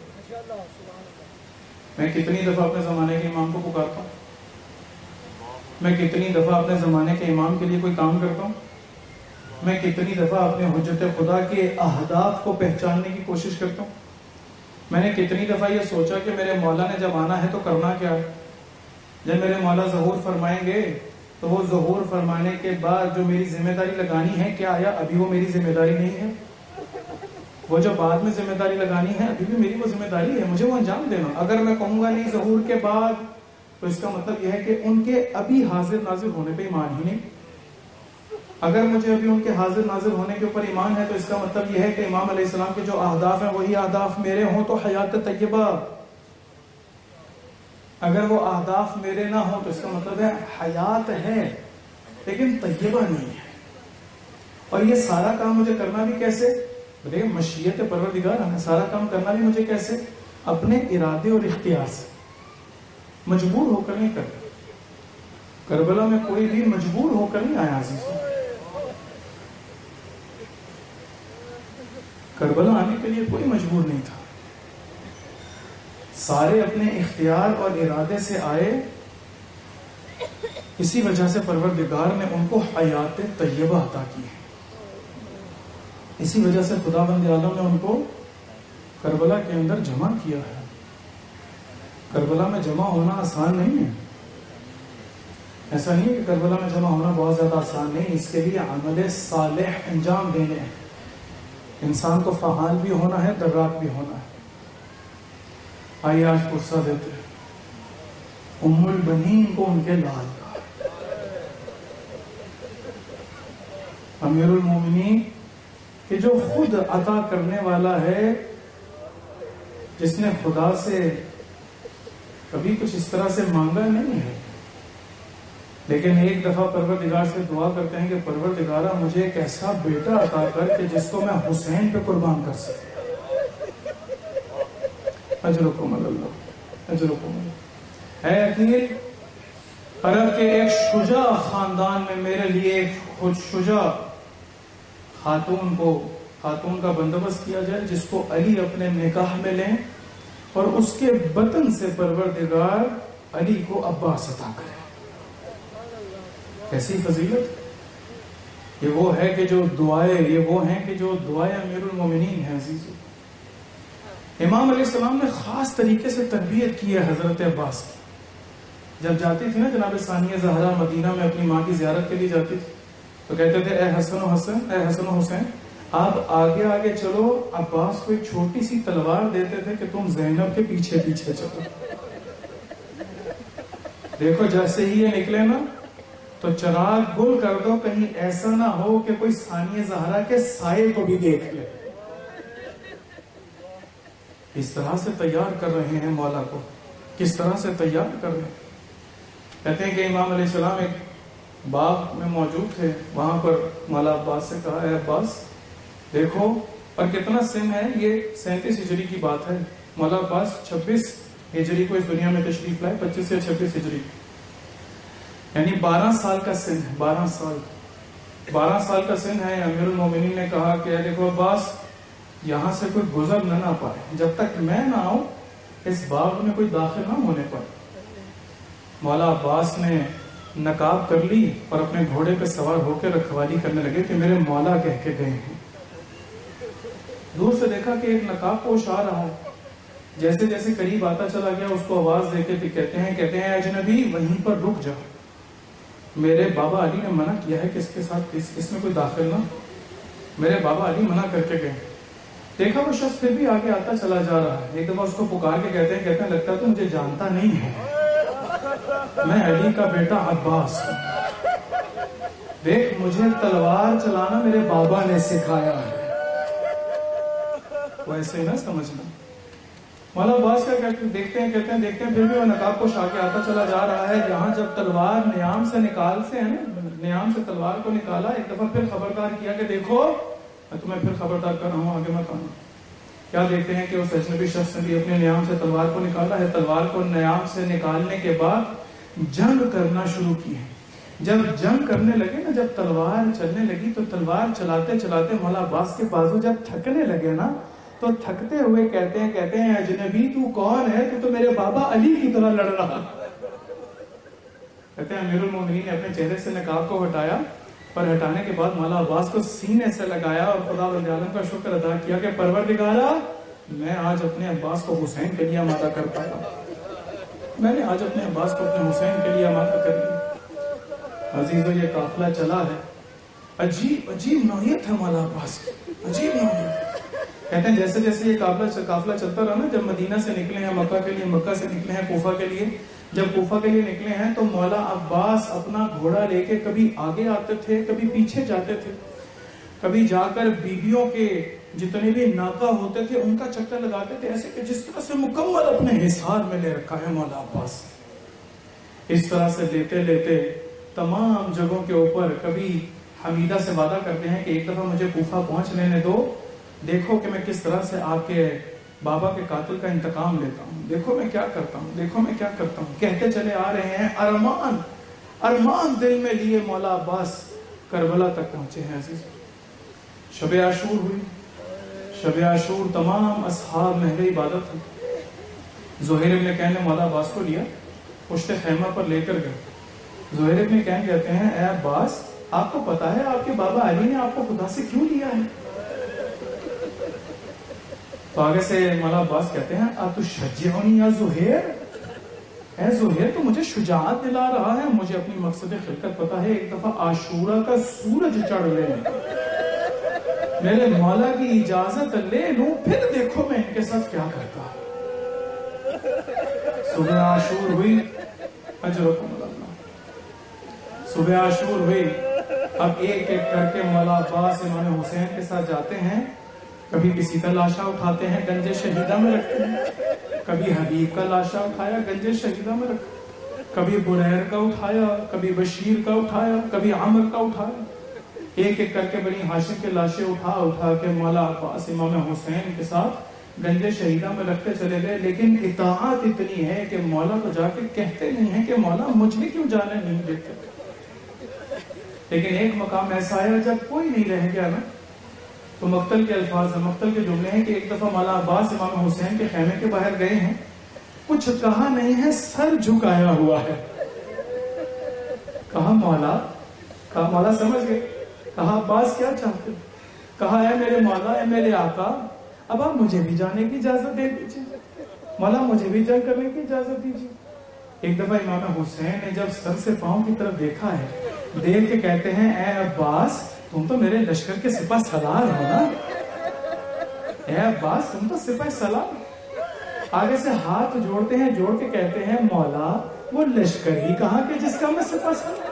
میں کتنی دفعہ اپنے زمانے کے امام کو پکارتا ہوں، میں کتنی دفعہ اپنے زمانے کے امام کے لیے کوئی کام کرتا ہوں، میں کتنی دفعہ اپنے حجت خدا کے اہداف کو پہچاننے کی کوشش کرتا ہوں. میں نے کتنی دفعہ یہ سوچا کہ میرے مولا نے جب آنا ہے تو کرنا کیا ہے. جب میرے مولا ظہور فرمائیں گے تو وہ ظہور فرمانے کے بعد جو میری ذمہ داری لگانی ہے، کیا آیا ابھی وہ میری ذمہ داری نہیں ہے؟ وہ جو بعد میں ذمہ داری لگانی ہے ابھی بھی میری وہ ذمہ داری ہے، مجھے وہ انجام دینا. اگر میں کہوں گا نہیں ظہور کے بعد، تو اس کا مطلب یہ ہے کہ ان کے ابھی حاضر ناظر ہونے پہ ایمان ہی نہیں. اگر مجھے ابھی ان کے حاضر ناظر ہونے کے اوپر ایمان ہے تو اس کا مطلب یہ ہے کہ امام علیہ السلام کے جو اہداف ہیں وہی اہداف میرے ہوں تو حیات طیبہ. اگر وہ اہداف میرے نہ ہوں تو اس کا مطلب ہے حیات ہے لیکن طیبہ نہیں ہے. اور یہ سارا کام مجھے کرنا بھی کیسے؟ دیکھیں مشیت پروردگار ہمیں سارا کام کرنا بھی مجھے کیسے؟ اپنے ارادے اور اختیار سے، مجبور ہو کر نہیں کرتا. کربلا میں کوئی بھی مجبور ہو کر نہیں آیا عزیزوں. کربلا آنے کے لیے کوئی مجبور نہیں تھا، سارے اپنے اختیار اور ارادے سے آئے. اسی وجہ سے پروردگار نے ان کو حیات طیبہ عطا کی ہے. اسی وجہ سے خدا بند عالم نے ان کو کربلا کے اندر جمع کیا ہے. کربلا میں جمع ہونا آسان نہیں ہے. ایسا نہیں ہے کہ کربلا میں جمع ہونا بہت زیادہ آسان نہیں، اس کے لیے عمل صالح انجام دینے ہیں. انسان کو فعال بھی ہونا ہے، دراک بھی ہونا ہے. آئیے آج پرسہ دیتے ہیں ام البنین کو ان کے لال کا، امیر المومنین کہ جو خود عطا کرنے والا ہے، جس نے خدا سے کبھی کچھ اس طرح سے مانگا نہیں ہے، لیکن ایک دفعہ پروردگار سے دعا کرتے ہیں کہ پروردگارہ مجھے ایک ایسا بیٹا عطا کر کہ جس کو میں حسین پہ قربان کر سکوں. اجرکم اللہ، اجرکم اللہ. اے اکیل، عرب کے ایک شجاع خاندان میں میرے لیے ایک خود شجاع خاتون کو خاتون کا بندوبست کیا جائے جس کو علی اپنے نکاح میں لیں اور اس کے بطن سے پروردگار علی کو عباس عطا کرے. ایسی فضیلت. یہ وہ ہے کہ جو دعائیں یہ وہ ہیں کہ جو دعائیں امیر المومنین ہیں. عزیزو، امام علیہ السلام نے خاص طریقے سے تربیت کی ہے حضرت عباس کی. جب جاتی تھی نا جناب ثانیہ زہرا مدینہ میں اپنی ماں کی زیارت کے لیے جاتی تھی تو کہتے تھے اے حسن و حسن اے حسن و حسین آپ آگے آگے چلو. عباس کو ایک چھوٹی سی تلوار دیتے تھے کہ تم زینب کے پیچھے پیچھے چلو. دیکھو جیسے ہی یہ نکلے نا تو چراغ گل کر دو، کہیں ایسا نہ ہو کہ کوئی ثانیہ زہرا کے سائے کو بھی دیکھ لے. اس طرح سے تیار کر رہے ہیں مولا کو، کس طرح سے تیار کر رہے ہیں. کہتے ہیں کہ امام علیہ السلام ایک باغ میں موجود تھے، وہاں پر مولا عباس سے کہا اے عباس دیکھو، اور کتنا سن ہے یہ سینتیس ہجری کی بات ہے. مولا عباس چھبیس ہجری کو اس دنیا میں تشریف لائے، پچیس سے چھبیس ہجری، یعنی بارہ سال کا سن ہے. بارہ سال بارہ سال کا سن ہے. امیر المومنین نے کہا کہ دیکھو عباس، یہاں سے کوئی گزر نہ نہ پائے جب تک میں نہ آؤں، اس باغ میں کوئی داخل نہ ہونے پائے. مولا عباس نے نقاب کر لی اور اپنے گھوڑے پہ سوار ہو کے رکھوالی کرنے لگے کہ میرے مولا کہہ کے گئے ہیں. دور سے دیکھا کہ ایک نقاب پوش آ رہا ہے. جیسے جیسے قریب آتا چلا گیا اس کو آواز دے کے کہتے ہیں کہتے ہیں اجنبی وہیں پر رک جا، میرے بابا علی نے منع کیا ہے کہ اس کے ساتھ اس, اس میں کوئی داخل نہ. میرے بابا علی منع کر کے گئے. دیکھا وہ شخص پھر بھی آگے آتا چلا جا رہا ہے. ایک دفعہ اس کو پکار کے کہتے ہیں کہتے ہیں لگتا تو مجھے جانتا نہیں ہے، میں علی کا بیٹا عباس ہوں. دیکھ مجھے تلوار چلانا میرے بابا نے سکھایا ہے. ویسے ہی نہ سمجھنا. مولا عباس کا کہتے ہیں دیکھتے ہیں کہتے ہیں دیکھتے ہیں پھر بھی وہ نقاب پوش آگے آتا چلا جا رہا ہے. یہاں جب تلوار نیام سے نکال سے ہے نا نیام سے تلوار کو نکالا، ایک دفعہ پھر خبردار کیا کہ دیکھو میں تمہیں پھر خبردار کر رہا ہوں، آگے مت آنا. کیا دیکھتے ہیں کہ اس اجنبی شخص نے بھی اپنے نیام سے تلوار کو نکالا ہے. تلوار کو نیام سے نکالنے کے بعد جنگ کرنا شروع کی ہے. جب جنگ کرنے لگے نا، جب تلوار چلنے لگی تو تلوار چلاتے چلاتے مولا عباس کے بازو جب تھکنے لگے نا تو تھکتے ہوئے کہتے ہیں کہتے ہیں اجنبی تو کون ہے؟ تو تو میرے بابا علی کی طرح لڑ رہا. کہتے ہیں امیر المومنین نے اپنے چہرے سے نقاب کو ہٹایا، پر ہٹانے کے بعد مولا عباس کو سینے سے لگایا اور خدا رب العالمین کا شکر ادا کیا کہ پروردگارا میں آج اپنے عباس کو حسین کے لیے آمادہ کر پایا، میں نے آج اپنے عباس کو اپنے حسین کے لیے آمادہ کر دیا. عزیزو یہ قافلہ چلا ہے، عجیب عجیب نوعیت ہے مولا عباس کی، عجیب نوعیت. کہتے ہیں جیسے جیسے یہ قافلہ قافلہ چلتا رہا نا، جب مدینہ سے نکلے ہیں مکہ کے لیے، مکہ سے نکلے ہیں کوفہ کے لیے، جب کوفہ کے لیے نکلے ہیں تو مولا عباس اپنا گھوڑا لے کے کبھی آگے آتے تھے کبھی پیچھے جاتے تھے، کبھی جا کر بیبیوں کے جتنے بھی ناکہ ہوتے تھے ان کا چکر لگاتے تھے، ایسے کہ جس طرح سے مکمل اپنے حصار میں لے رکھا ہے مولا عباس. اس طرح سے لیتے لیتے تمام جگہوں کے اوپر کبھی حمیدہ سے وعدہ کرتے ہیں کہ ایک دفعہ مجھے کوفہ پہنچ لینے دو، دیکھو کہ میں کس طرح سے آپ کے بابا کے قاتل کا انتقام لیتا ہوں، دیکھو میں کیا کرتا ہوں، دیکھو میں کیا کرتا ہوں. کہتے چلے آ رہے ہیں، ارمان ارمان دل میں لیے مولا عباس کربلا تک پہنچے ہیں. عزیز شب عاشور ہوئی، شب عاشور تمام اصحاب محل عبادت ہیں. زہیر ابن کین نے مولا عباس کو لیا، پشت خیمہ پر لے کر گئے. زہیر ابن کین کہتے ہیں اے عباس آپ کو پتا ہے آپ کے بابا علی نے آپ کو خدا سے کیوں لیا ہے؟ تو آگے سے مولا عباس کہتے ہیں اتشجعنی یا زہیر، اے زہیر تو مجھے شجاعت دلا رہا ہے، مجھے اپنی مقصد خلقت پتا ہے. ایک دفعہ عاشورہ کا سورج چڑھ لے، میرے مولا کی اجازت لے لوں، پھر دیکھو میں ان کے ساتھ کیا کرتا. صبح عاشور ہوئی، اجرکم اللہ، صبح عاشور ہوئی. اب ایک ایک کر کے مولا عباس امام حسین کے ساتھ جاتے ہیں، کبھی کسی کا لاشا اٹھاتے ہیں گنج شہیدہ میں رکھتے ہیں، کبھی حبیب کا لاشا اٹھایا گنج شہیدہ میں رکھا، کبھی بریر کا اٹھایا، کبھی بشیر کا اٹھایا، کبھی عامر کا اٹھایا. ایک ایک کر کے بنی ہاشم کے لاشیں اٹھا اٹھا کے مولا عباس امام حسین کے ساتھ گنج شہیدہ میں رکھتے چلے گئے. لیکن اطاعت اتنی ہے کہ مولا کو جا کے کہتے نہیں ہیں کہ مولا مجھے کیوں جانے نہیں دیتے. لیکن ایک مقام ایسا آیا جب کوئی نہیں رہ گیا نا تو مقتل کے الفاظ ہیں، مقتل کے جملے ہیں کہ ایک دفعہ مولا عباس امام حسین کے خیمے کے باہر گئے ہیں، کچھ کہا نہیں ہے، سر جھکایا ہوا ہے. کہا مولا، کہا مولا سمجھ گئے، کہا عباس کیا چاہتے، کہا اے میرے مولا، اے میرے آقا اب آپ مجھے بھی جانے کی اجازت دے دیجیے، مولا مجھے بھی جنگ کرنے کی اجازت دیجیے. ایک دفعہ امام حسین نے جب سر سے پاؤں کی طرف دیکھا ہے، دیکھ کے کہتے ہیں اے عباس تم تو میرے لشکر کے سپاہ سالار ہو نا، اے عباس تم تو سپاہ سالار. آگے سے ہاتھ جوڑتے ہیں، جوڑ کے کہتے ہیں مولا وہ لشکر ہی کہاں کہ جس کا میں سپاہ سالار.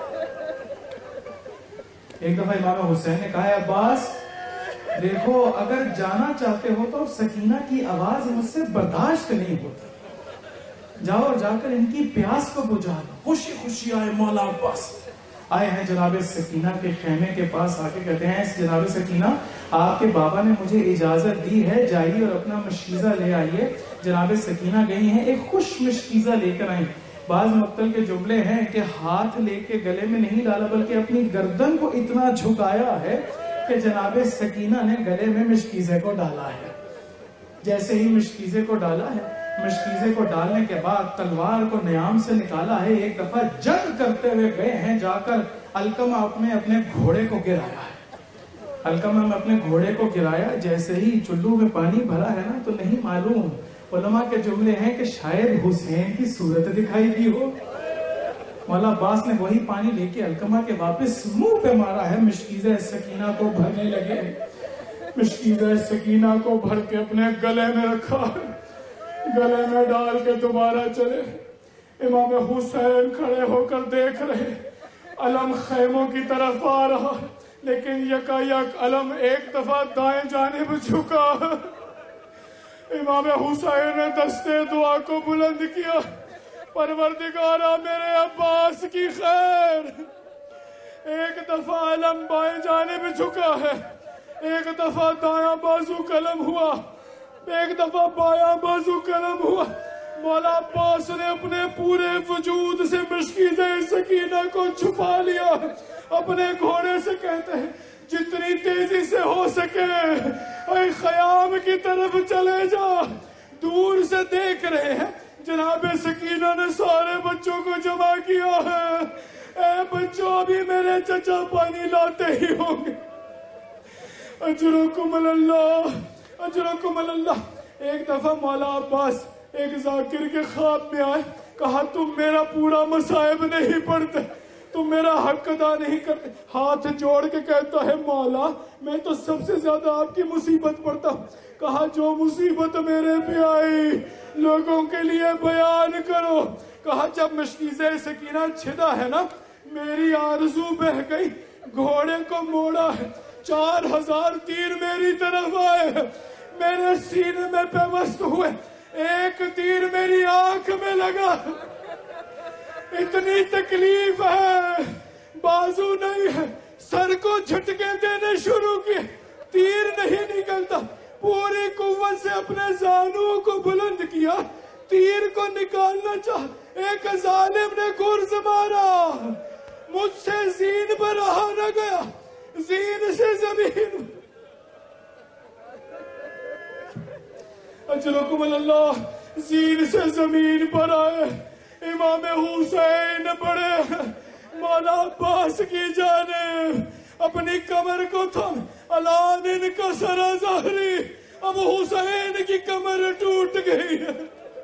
ایک دفعہ امام حسین نے کہا عباس دیکھو اگر جانا چاہتے ہو تو سکینہ کی آواز مجھ سے برداشت نہیں ہوتی، جاؤ اور جا کر ان کی پیاس کو بجھا دو. خوشی خوشی آئے مولا عباس، آئے ہیں جناب سکینہ کے خیمے کے پاس. آ کے کہتے ہیں جناب سکینہ آپ کے بابا نے مجھے اجازت دی ہے، جائیے اور اپنا مشکیزہ لے آئیے. جناب سکینہ گئی ہیں، ایک خوش مشکیزہ لے کر آئیں. بعض مقتل کے جملے ہیں کہ ہاتھ لے کے گلے میں نہیں ڈالا بلکہ اپنی گردن کو اتنا جھکایا ہے کہ جناب سکینہ نے گلے میں مشکیزے کو ڈالا ہے. جیسے ہی مشکیزے کو ڈالا ہے، مشکیزے کو ڈالنے کے بعد تلوار کو نیام سے نکالا ہے. ایک دفعہ جنگ کرتے ہوئے گئے ہیں، جا کر علقمہ اپنے اپنے گھوڑے کو گرایا ہے. علقمہ میں اپنے گھوڑے کو گرایا، جیسے ہی چلو میں پانی بھرا ہے نا تو نہیں معلوم، علماء کے جملے ہیں کہ شاید حسین کی صورت دکھائی دی ہو. مولا عباس نے وہی پانی لے کے علقمہ کے واپس منہ پہ مارا ہے، مشکیزہ سکینہ کو بھرنے لگے. مشکیزہ سکینہ کو بھر کے اپنے گلے میں رکھا، گلے میں ڈال کے دوبارہ چلے. امام حسین کھڑے ہو کر دیکھ رہے، علم خیموں کی طرف آ رہا، لیکن یکا یک علم ایک دفعہ دائیں جانب جھکا. امام حسین نے دستے دعا کو بلند کیا، پروردگارا میرے عباس کی خیر. ایک دفعہ علم بائیں جانب جھکا ہے، ایک دفعہ دایاں بازو قلم ہوا، ایک دفعہ بایاں بازو قلم ہوا. مولا عباس نے اپنے پورے وجود سے مشکیزہ سکینہ کو چھپا لیا، اپنے گھوڑے سے کہتے ہیں جتنی تیزی سے ہو سکے اے خیام کی طرف چلے جا۔ دور سے دیکھ رہے ہیں جناب سکینہ نے سارے بچوں کو جمع کیا ہے۔ اے بچوں ابھی میرے چچا پانی لاتے ہی ہوں گے۔ اجرکم اللہ اجرکم اللہ۔ ایک دفعہ مولا عباس ایک ذاکر کے خواب میں آئے، کہا تم میرا پورا مصائب نہیں پڑھتے، تم میرا حق ادا نہیں کرتے۔ ہاتھ جوڑ کے کہتا ہے مولا میں تو سب سے زیادہ آپ کی مصیبت پڑھتا ہوں۔ کہا جو مصیبت میرے پہ آئی لوگوں کے لیے بیان کرو۔ کہا جب مشکیزہ سکینہ چھدا ہے نا میری آرزو بہ گئی، گھوڑے کو موڑا ہے، چار ہزار تیر میری طرف آئے، میرے سینے میں پیوست ہوئے، ایک تیر میری آنکھ میں لگا، اتنی تکلیف ہے، بازو نہیں ہے، سر کو جھٹکے دینے شروع کیے، تیر نہیں نکلتا، پوری قوت سے اپنے زانوں کو بلند کیا، تیر کو نکالنا چاہ، ایک ظالم نے گرز مارا، مجھ سے زین پر رہا نہ گیا، زین سے زمین۔ اجرکم اللہ، زین سے زمین پر آئے، امام حسین پڑے مولا عباس کی جانب، اپنی کمر کو تھم، الان ان کا سرا ظاہری، اب حسین کی کمر ٹوٹ گئی ہے۔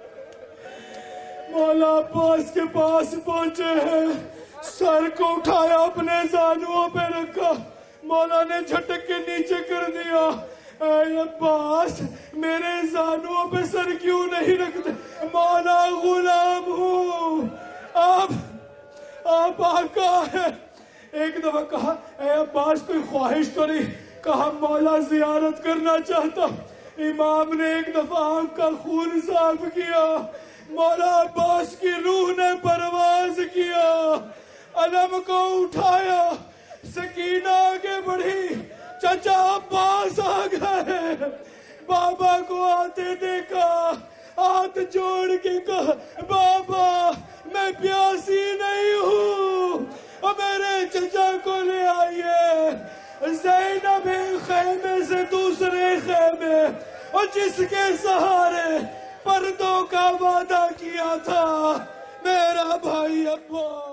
مولا عباس کے پاس پہنچے ہیں، سر کو اٹھایا اپنے زانوں پہ رکھا، مولا نے جھٹک کے نیچے کر دیا۔ اے عباس میرے زانوں پہ سر کیوں نہیں رکھتے؟ مولا غلام ہوں، آپ آپ آقا ہے۔ ایک دفعہ کہا اے عباس کوئی خواہش تو نہیں؟ کہا مولا زیارت کرنا چاہتا۔ امام نے ایک دفعہ آنکھ کا خون صاف کیا، مولا عباس کی روح نے پرواز کیا، علم کو اٹھایا، سکینہ آگے بڑھی، چچا عباس آ گئے، بابا کو آتے دیکھا، ہاتھ جوڑ کے کہا بابا میں پیاسی نہیں ہوں، اور میرے چچا کو لے آئیے۔ زینب خیمے سے دوسرے خیمے، اور جس کے سہارے پردوں کا وعدہ کیا تھا میرا بھائی عباس۔